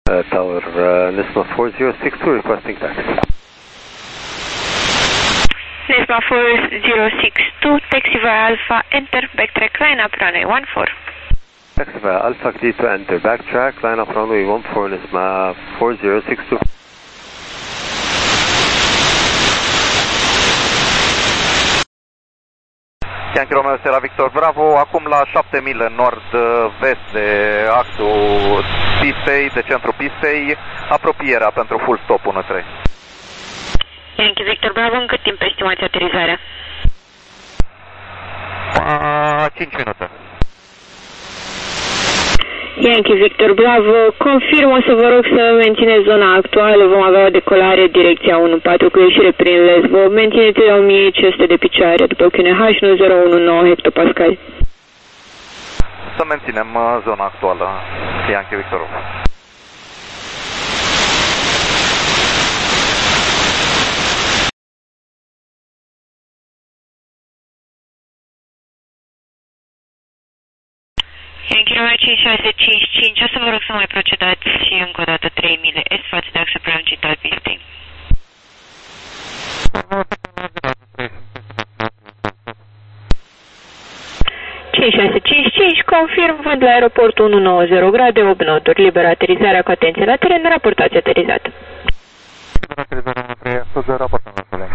Uh, tower uh, Nesma four zero six two requesting taxi. Nesma four zero six two, taxi via Alpha, enter, backtrack, line up, runway one four. Taxi via Alpha D to enter, backtrack, line up, runway one four, Nesma four zero six two. Yankee Romeo Sierra Victor Bravo, acum la șapte mile nord-vest de axul pistei, de centrul pistei, apropierea pentru full stop unu trei. Yankee Victor Bravo, în cât timp estimați aterizarea? cinci minute. Yankee Victor Bravo, confirm, o să vă rog să mențineți zona actuală, vom avea o decolare direcția unu patru cu ieșire prin Lesbo, mențineți la o mie cinci sute de picioare după Q N H unu zero unu nouă hectopascal. Să menținem zona actuală, Yankee Victor. Yankee Romeo cinci șase cinci cinci, o să vă rog să mai procedați și încă o dată trei mile est față de axa prelungit al pistei. cinci șase cinci cinci, confirm, vând la aeroportul unu nouă zero grade, opt noturi, liberă aterizarea cu atenție la teren, raportați aterizat. Liberă aterizarea unu trei, să raportăm la teren,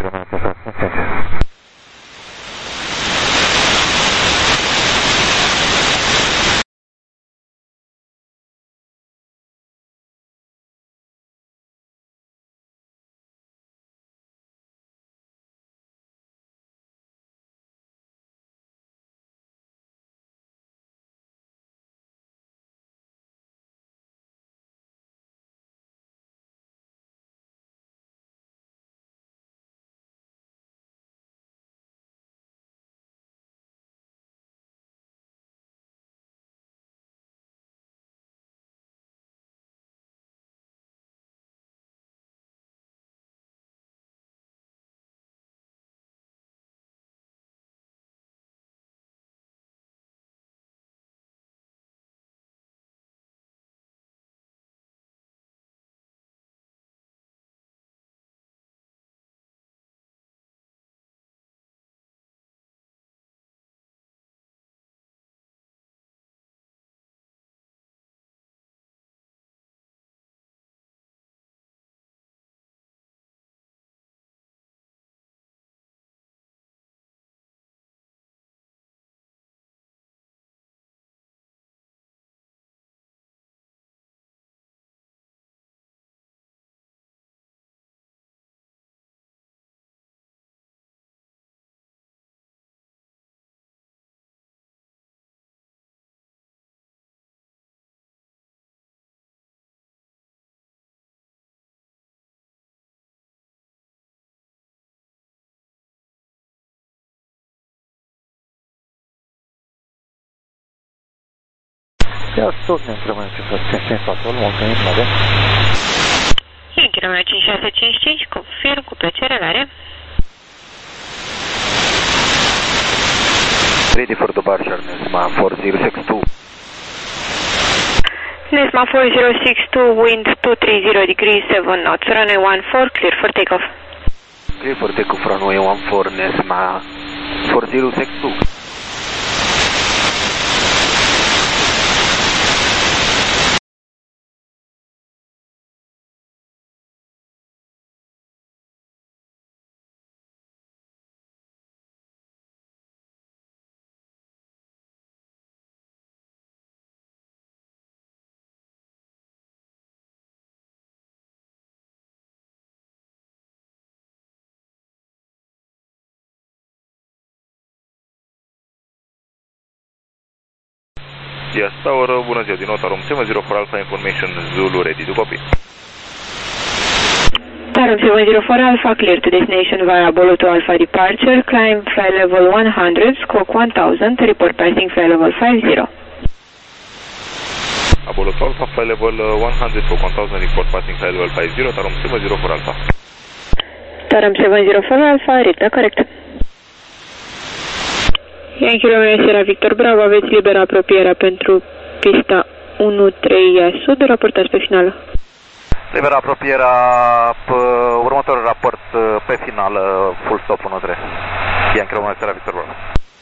Ia tot ne întrebăm ce să cinci cinci patru, mulțumim, mare. Yankee Romeo cinci șase cinci cinci, confirm, cu plăcere, la Ready for departure, Nesma four zero six two. Nesma four zero six two, wind two three zero degrees, seven knots, runway one four, clear for takeoff. Clear for takeoff, runway one four, Nesma four zero six two. Yes, Tower, bună ziua, din nou, Tarom seven zero for Alpha Information, Zulu, ready to copy. Tarom seven zero for Alpha, clear to destination via Bolo to Alpha departure, climb fly level one hundred, squawk one thousand, report passing fly level five zero. Apollo to Alpha, fly level one hundred, squawk one thousand, report passing fly level five zero, Tarom seven zero for Alpha. Tarom seven zero for Alpha, read the correct. Yankee Romeo Sierra Victor Bravo, aveți liberă apropierea pentru pista unu trei Sud, raportați pe finală. Libera apropierea, următorul raport pe final, full stop unu trei. Yankee Romeo Sierra Victor Bravo.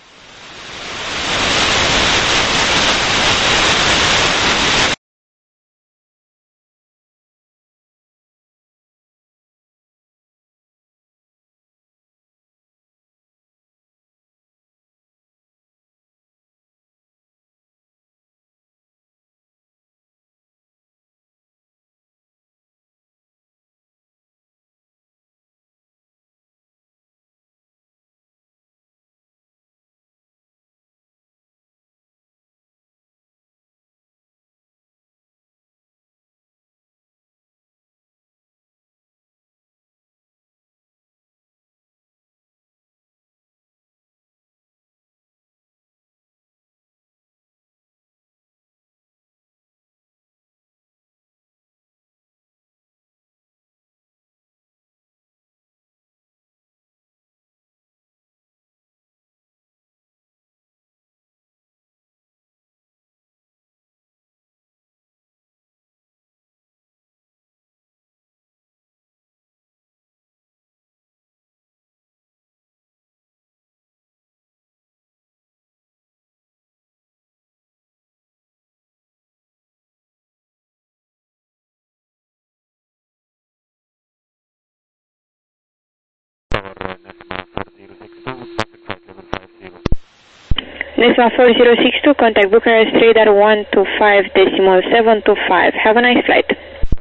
Nesma four zero six two, contact Bucharest radar one two five decimal seven two five. Have a nice flight.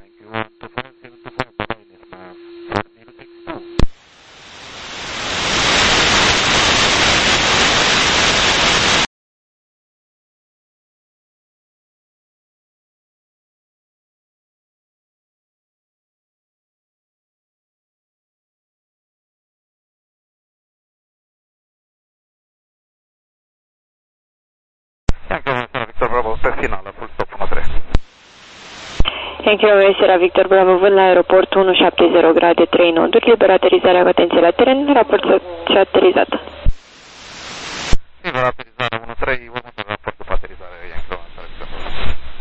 Yankee Romeo Sierra Victor Bravo pe finală, full stop unu trei. Yankee Romeo Sierra Victor Bravo, vând la aeroport unu șapte zero grade trei noduri, liber aterizarea cu atenție la teren, raport și aterizat. Liber aterizare unu trei, următorul raport după aterizare Yankee Romeo Sierra Victor Bravo.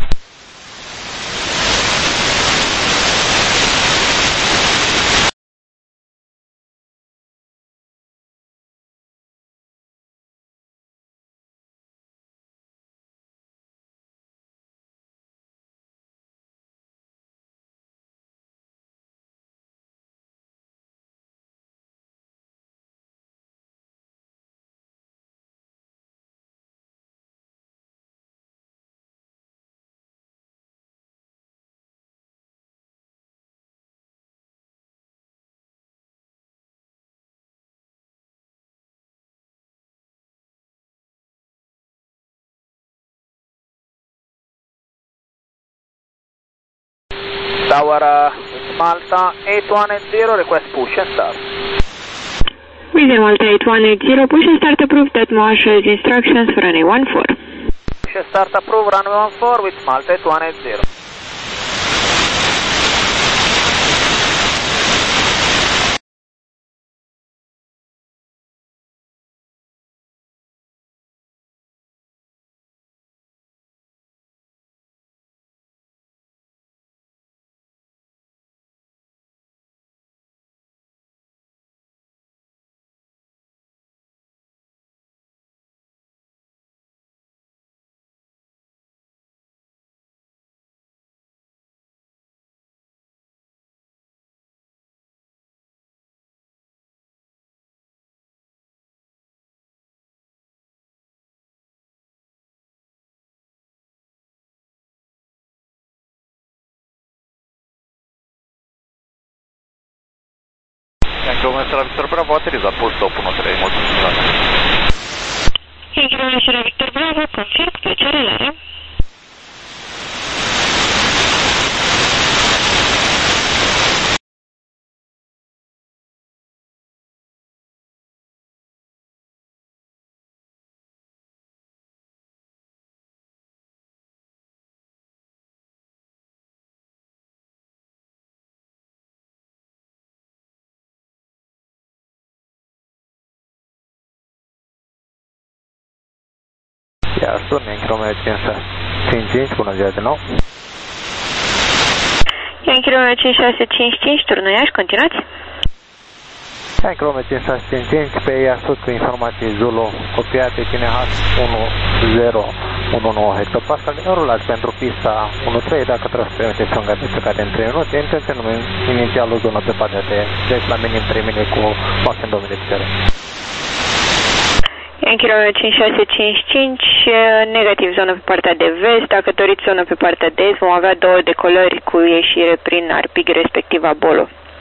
Tower uh, Malta eight one eight zero, request push and start. Wizard Malta eight one eight zero, push and start approved at marshal's instructions for runway one four. Push and start approved, runway one four with Malta eight one eight zero. Yankee Romeo Sierra Victor Bravo, aterizat full stop unu trei, mulțumim. Yankee Romeo Sierra Victor Bravo, confirm, plăcere la rem. Iar sun Yankee Romeo cinci cinci, bună ziua din nou. Yankee Romeo cinci șase cinci cinci, turnul Iași, continuați. Yankee Romeo cinci șase cinci cinci, pe Iașut cu informații Zulu, copiate, cine H unu zero unu nouă hectopascal, înrulați pentru pista unu trei, dacă trebuie să permiteți un gaz de plecare în trei minute, intenționăm inițial o zonă pe partea de deci la minim trei mii cu maxim două mii de putere. Yankee Romeo cinci șase cinci cinci, negativ zonă pe partea de vest, dacă doriți zonă pe partea de est, vom avea două decolări cu ieșire prin Arpig, respectiv Abolo.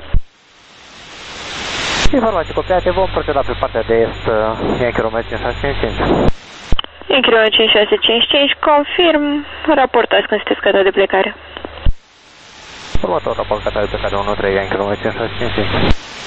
Informații copiate, vom proceda pe partea de est, Yankee Romeo cinci șase cinci cinci. Yankee Romeo cinci șase cinci cinci, confirm, raportați când sunteți gata de plecare. Următor raport gata de plecare unu trei, Yankee Romeo cinci șase cinci cinci.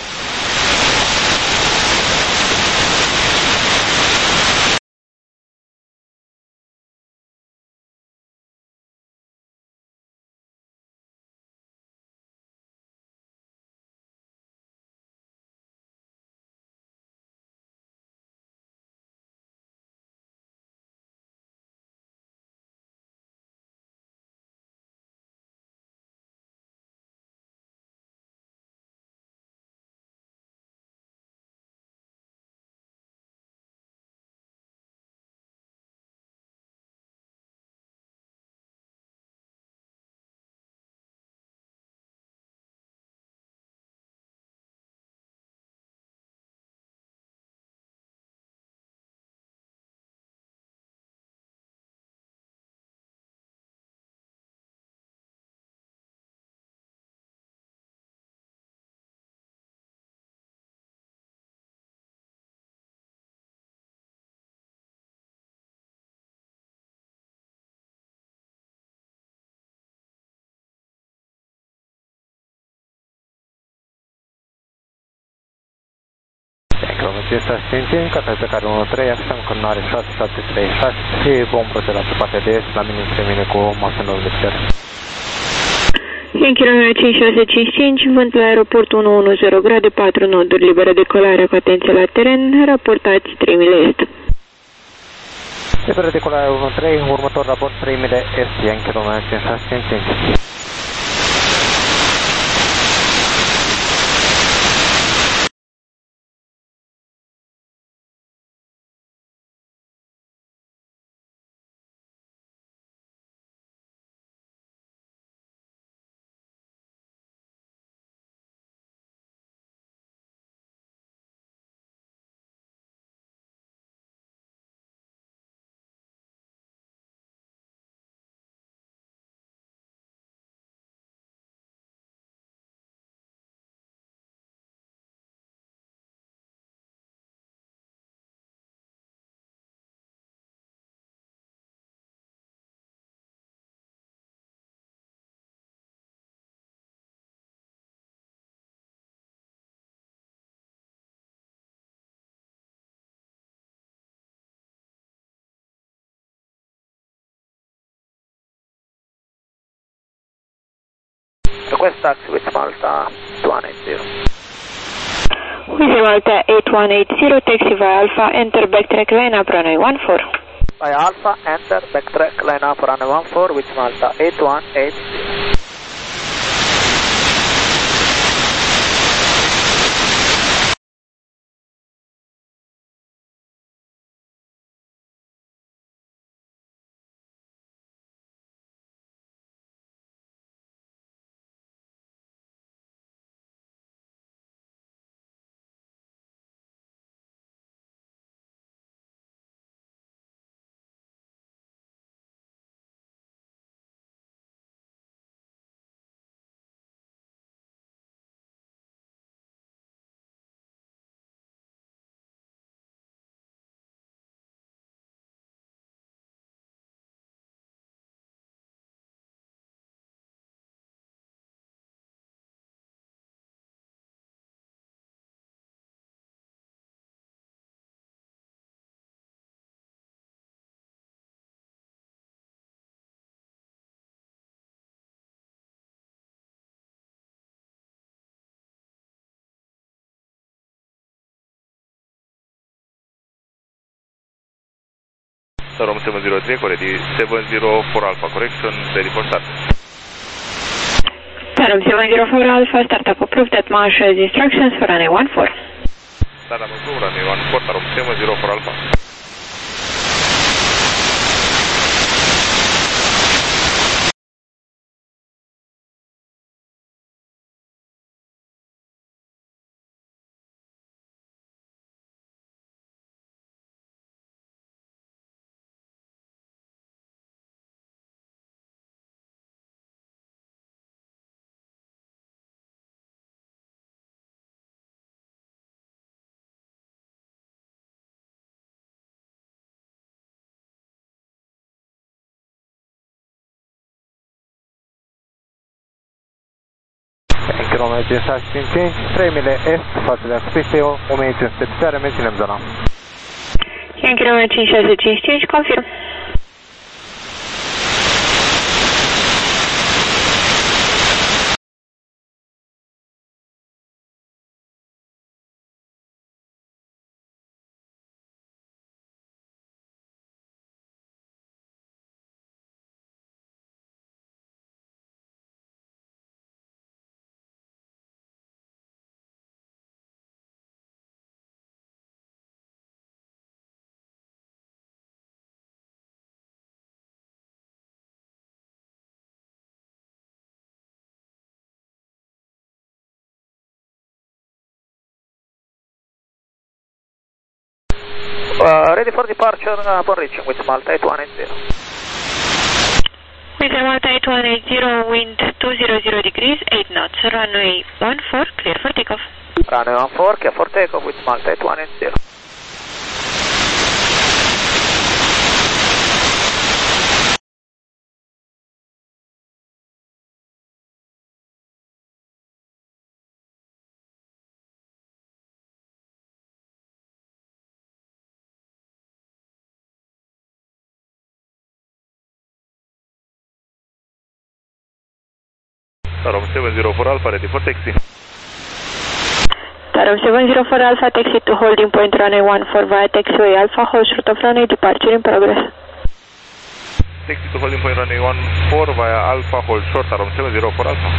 cinci șase cinci cinci, cata de plecare unu trei, așteptăm că nu are șase șapte trei șase și vom proceda pe partea de est la minim trei mii cu maxim două mii de putere. Yankee Romeo cinci șase cinci cinci, vânt la aeroport unu unu zero grade, patru noduri, liberă decolare cu atenție la teren, raportați trei mii de est. Liberă decolare unu trei, următor raport trei mii de est, Yankee Romeo cinci șase cinci cinci. Request taxi with Malta two one eight zero. With Malta eight one eight zero, taxi via Alpha, enter backtrack line up runway one four. By Alpha, enter backtrack line up runway one four with Malta eight one eight zero. Rom seven zero three, ready seven zero four Alpha correction, ready for start. Tarom seven zero four Alpha, startup approved at Marshall's instructions for runway one four. Startup approved, runway one four, Tarom seven zero four Alpha. Kilometri șase cinci cinci, trei mile est față de Axpisteo, o mie cinci sute picioare, menținem zona. În kilometri șase cinci cinci, confirm. Uh, ready for departure uh, upon reaching with Malta eight one eight zero. With Malta eight one eight zero, wind two hundred degrees, eight knots, runway one four, clear for takeoff. Runway one four, clear for takeoff with Malta eight one eight zero. Tarom seven zero four Alpha, ready for taxi. Tarom seven zero four Alpha, taxi to holding point runway one four via taxiway Alpha, hold short of runway, departure in progress. Taxi to holding point runway one four via Alpha, hold short, Tarom seven zero four Alpha.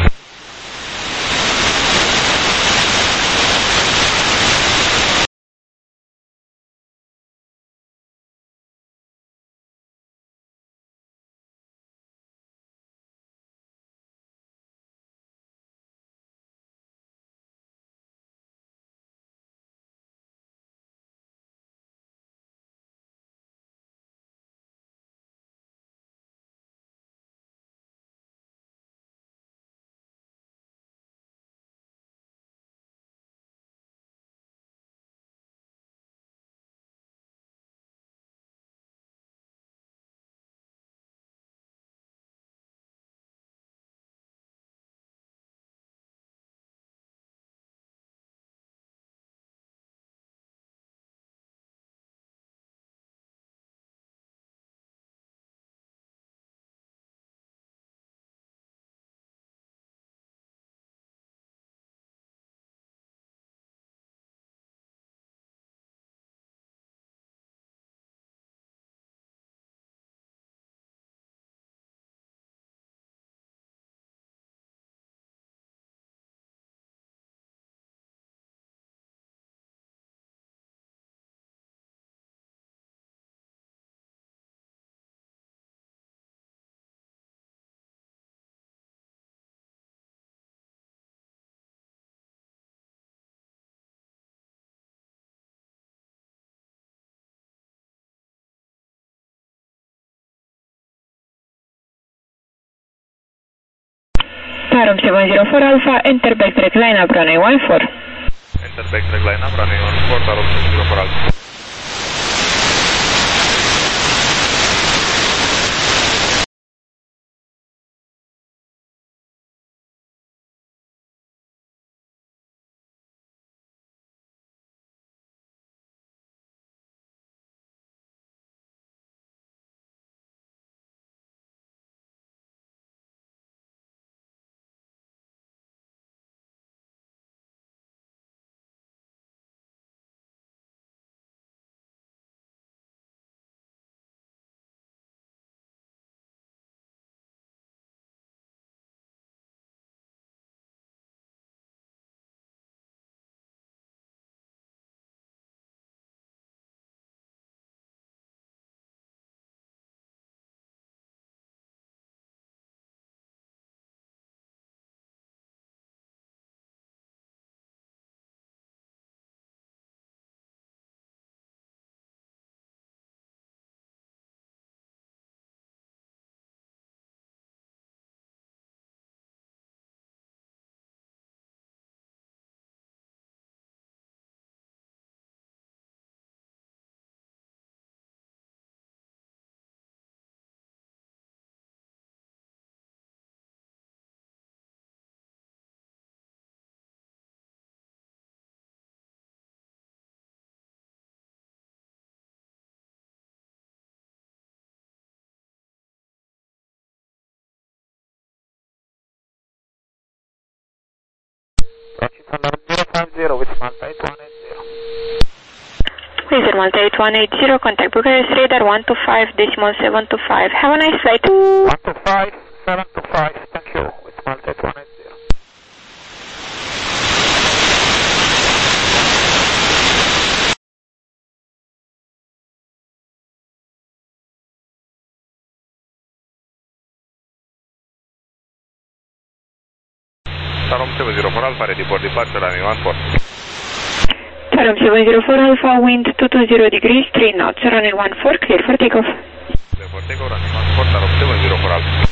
Tarom seven zero four Alpha, enter backtrack line up runway one four. Enter backtrack line up runway one four, Tarom seven zero four Alpha. descend level zero five zero with Malta eight one eight zero. Wizard Malta eight one eight zero, contact Bucharest radar one two five decimal seven two five. Have a nice flight. one two five seven two five, thank you, with Malta eight one eight zero. Tarom seven zero four Alpha, ready for departure, runway one four. Tarom seven zero four Alpha, wind two two zero degrees, three knots, runway one four, clear for takeoff. Clear for takeoff, runway one four, Tarom seven zero four Alpha.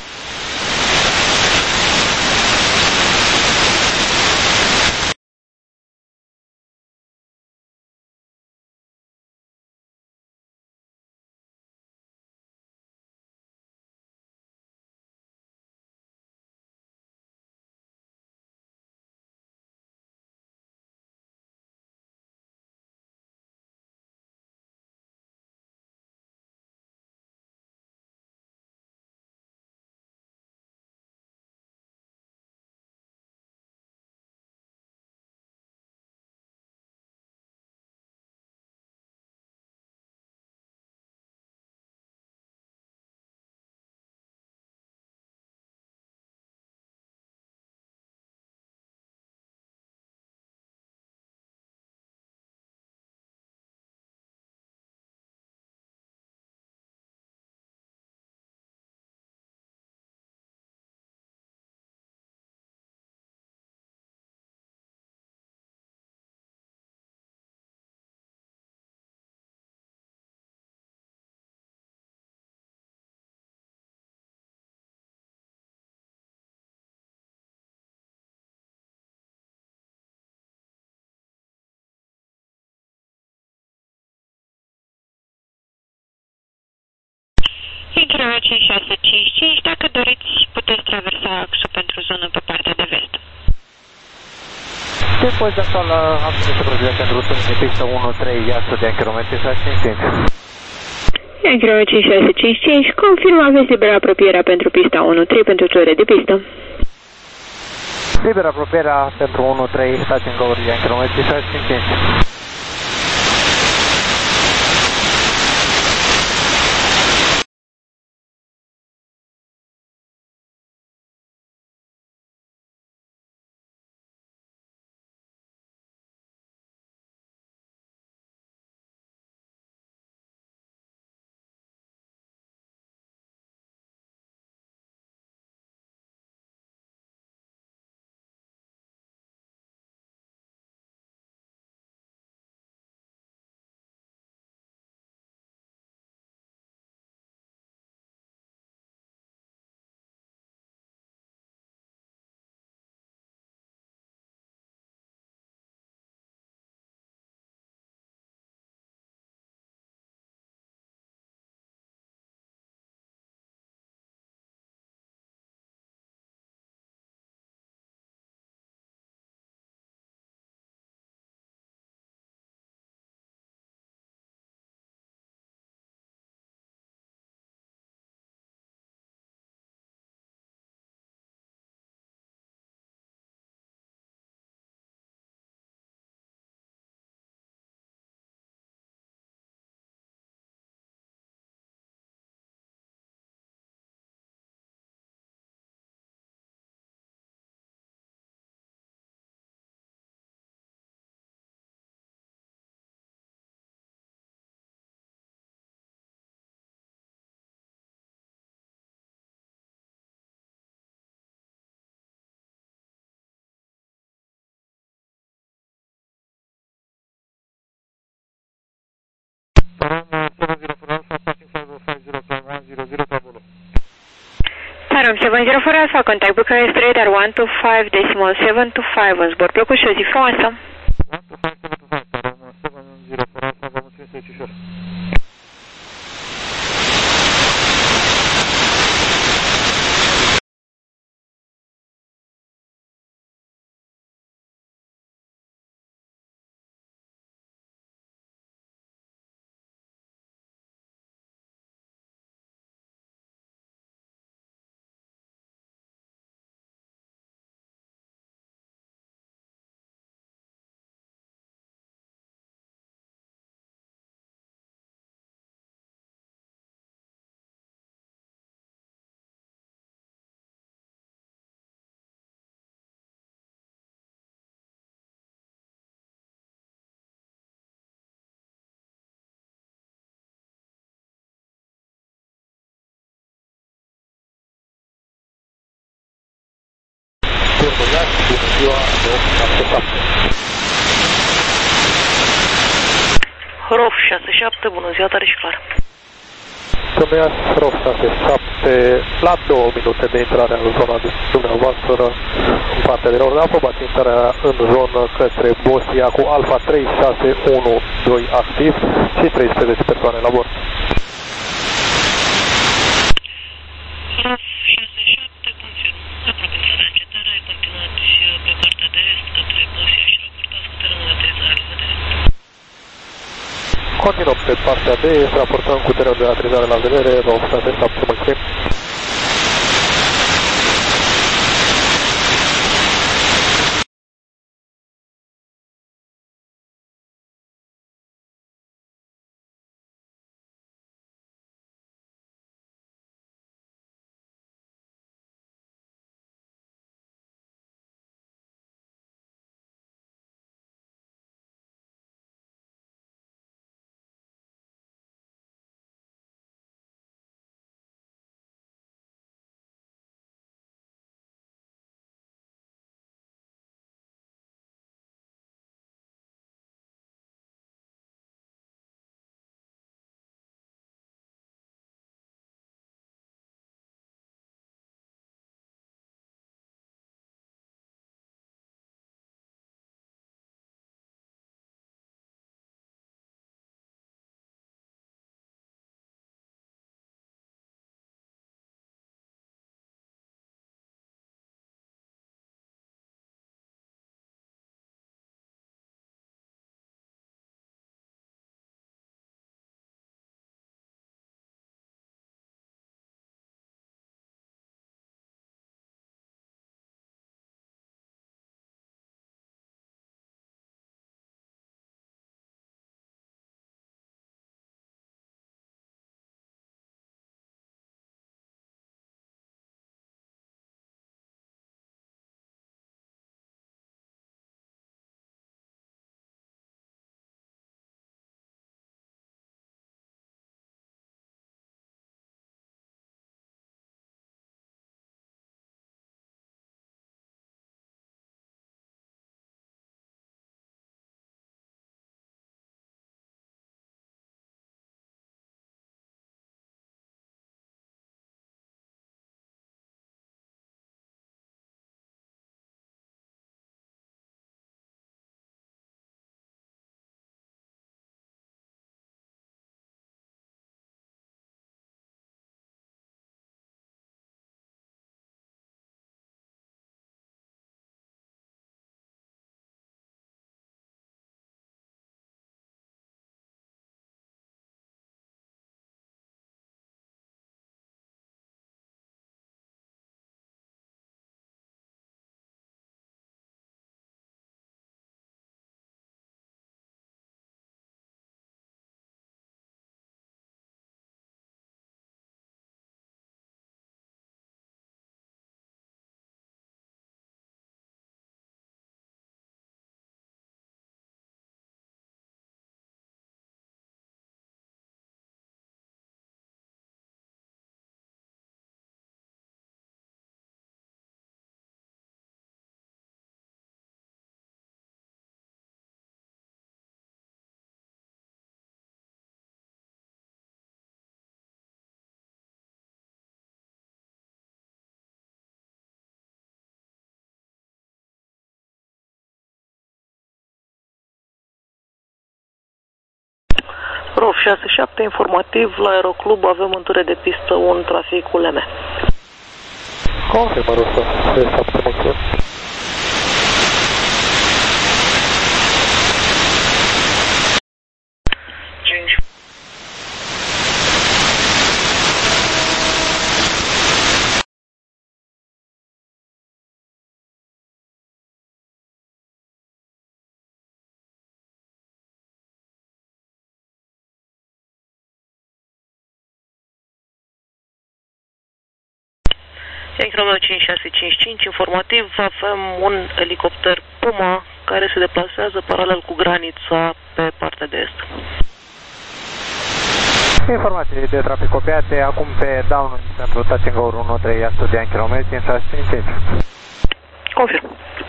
Intrarea cinci șase cinci cinci, dacă doriți, puteți traversa axul pentru zonă pe partea de vest. Ce poți actuală acțiune să procedăm pentru turn de pistă unu trei, iasă de kilometri șase cinci cinci. Intrarea cinci șase cinci cinci, confirmă aveți liberă apropierea pentru pista unu trei pentru cele de pistă. Liberă apropierea pentru unu trei, stați în cover de kilometri șase cinci cinci. Tarom seven zero four Alpha, contact Bucharest radar one two five decimal seven two five, în zbor plăcut și o zi frumoasă. one two five seven two five, Tarom seven zero four Alpha, vă mulțumesc, Cișor. Turbo Iași, bună ziua, nouă șapte șapte. Rof șase șapte, bună ziua, tare și clar. Turbo Iași, Rof șase șapte, la două minute de intrare în zona de dumneavoastră, în partea de rău, aprobați intrarea în zonă către Bosia cu Alfa trei șase unu doi activ și treisprezece persoane la bord. Rof șase șapte, confirm. Aproape intrarea în încetare, continuați pe partea de est către Bosia și raportați cu terenul de aterizare. La vedere. Continuăm pe partea de est, raportăm cu terenul de aterizare la vedere, Rof șase șapte, mulțumim. Rof șase șapte, informativ, la Aeroclub avem în ture de pistă un trafic cu L M. Confirmă, Rof șase șapte, mulțumim. Yankee cinci șase cinci cinci, informativ, avem un elicopter Puma care se deplasează paralel cu granița pe partea de est. Informații de trafic copiate, acum pe down pentru Touching Over unu trei, a studia în kilometri, în șase cinci cinci. Confirm.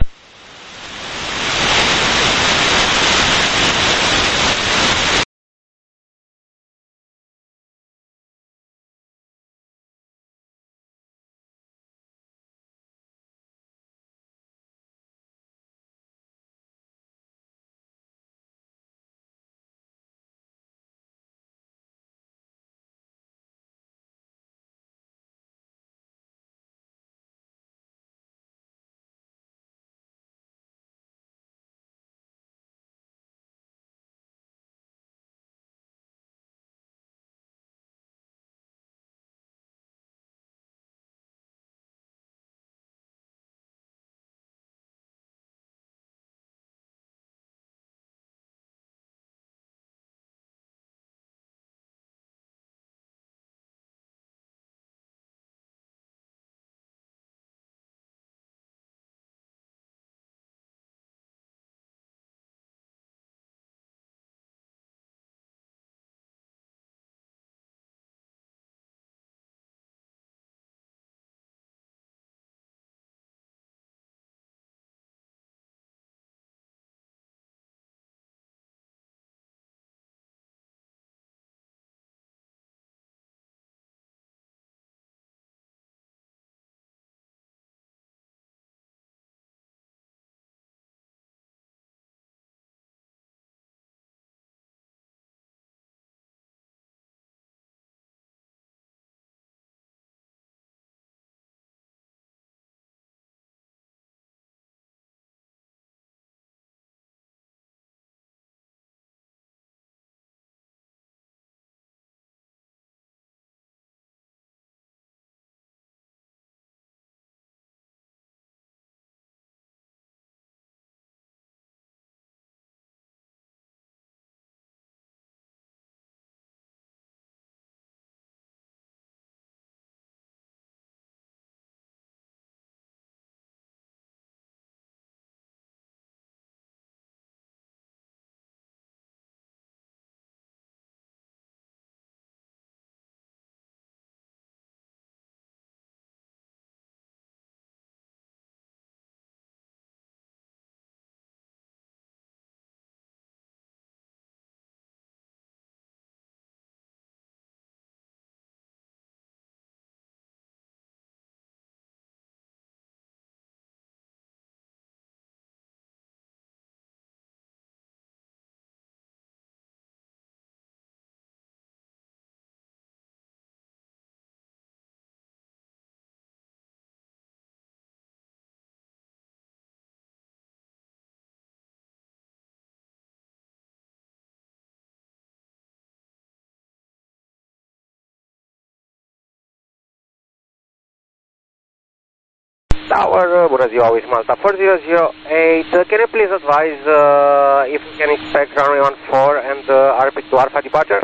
Tower, bună ziua, with Malta four zero zero eight. Uh, can you please advise uh, if we can expect runway one four and uh, R P to Alpha departure?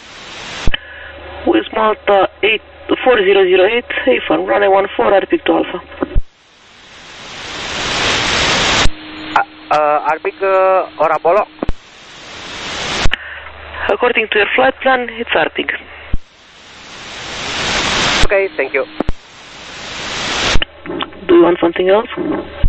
With Malta eight four zero zero eight, affirm, runway one four, R P to Alpha. Uh, uh, R P uh, or Apollo? According to your flight plan, it's R P G. Okay, thank you. Do you want something else?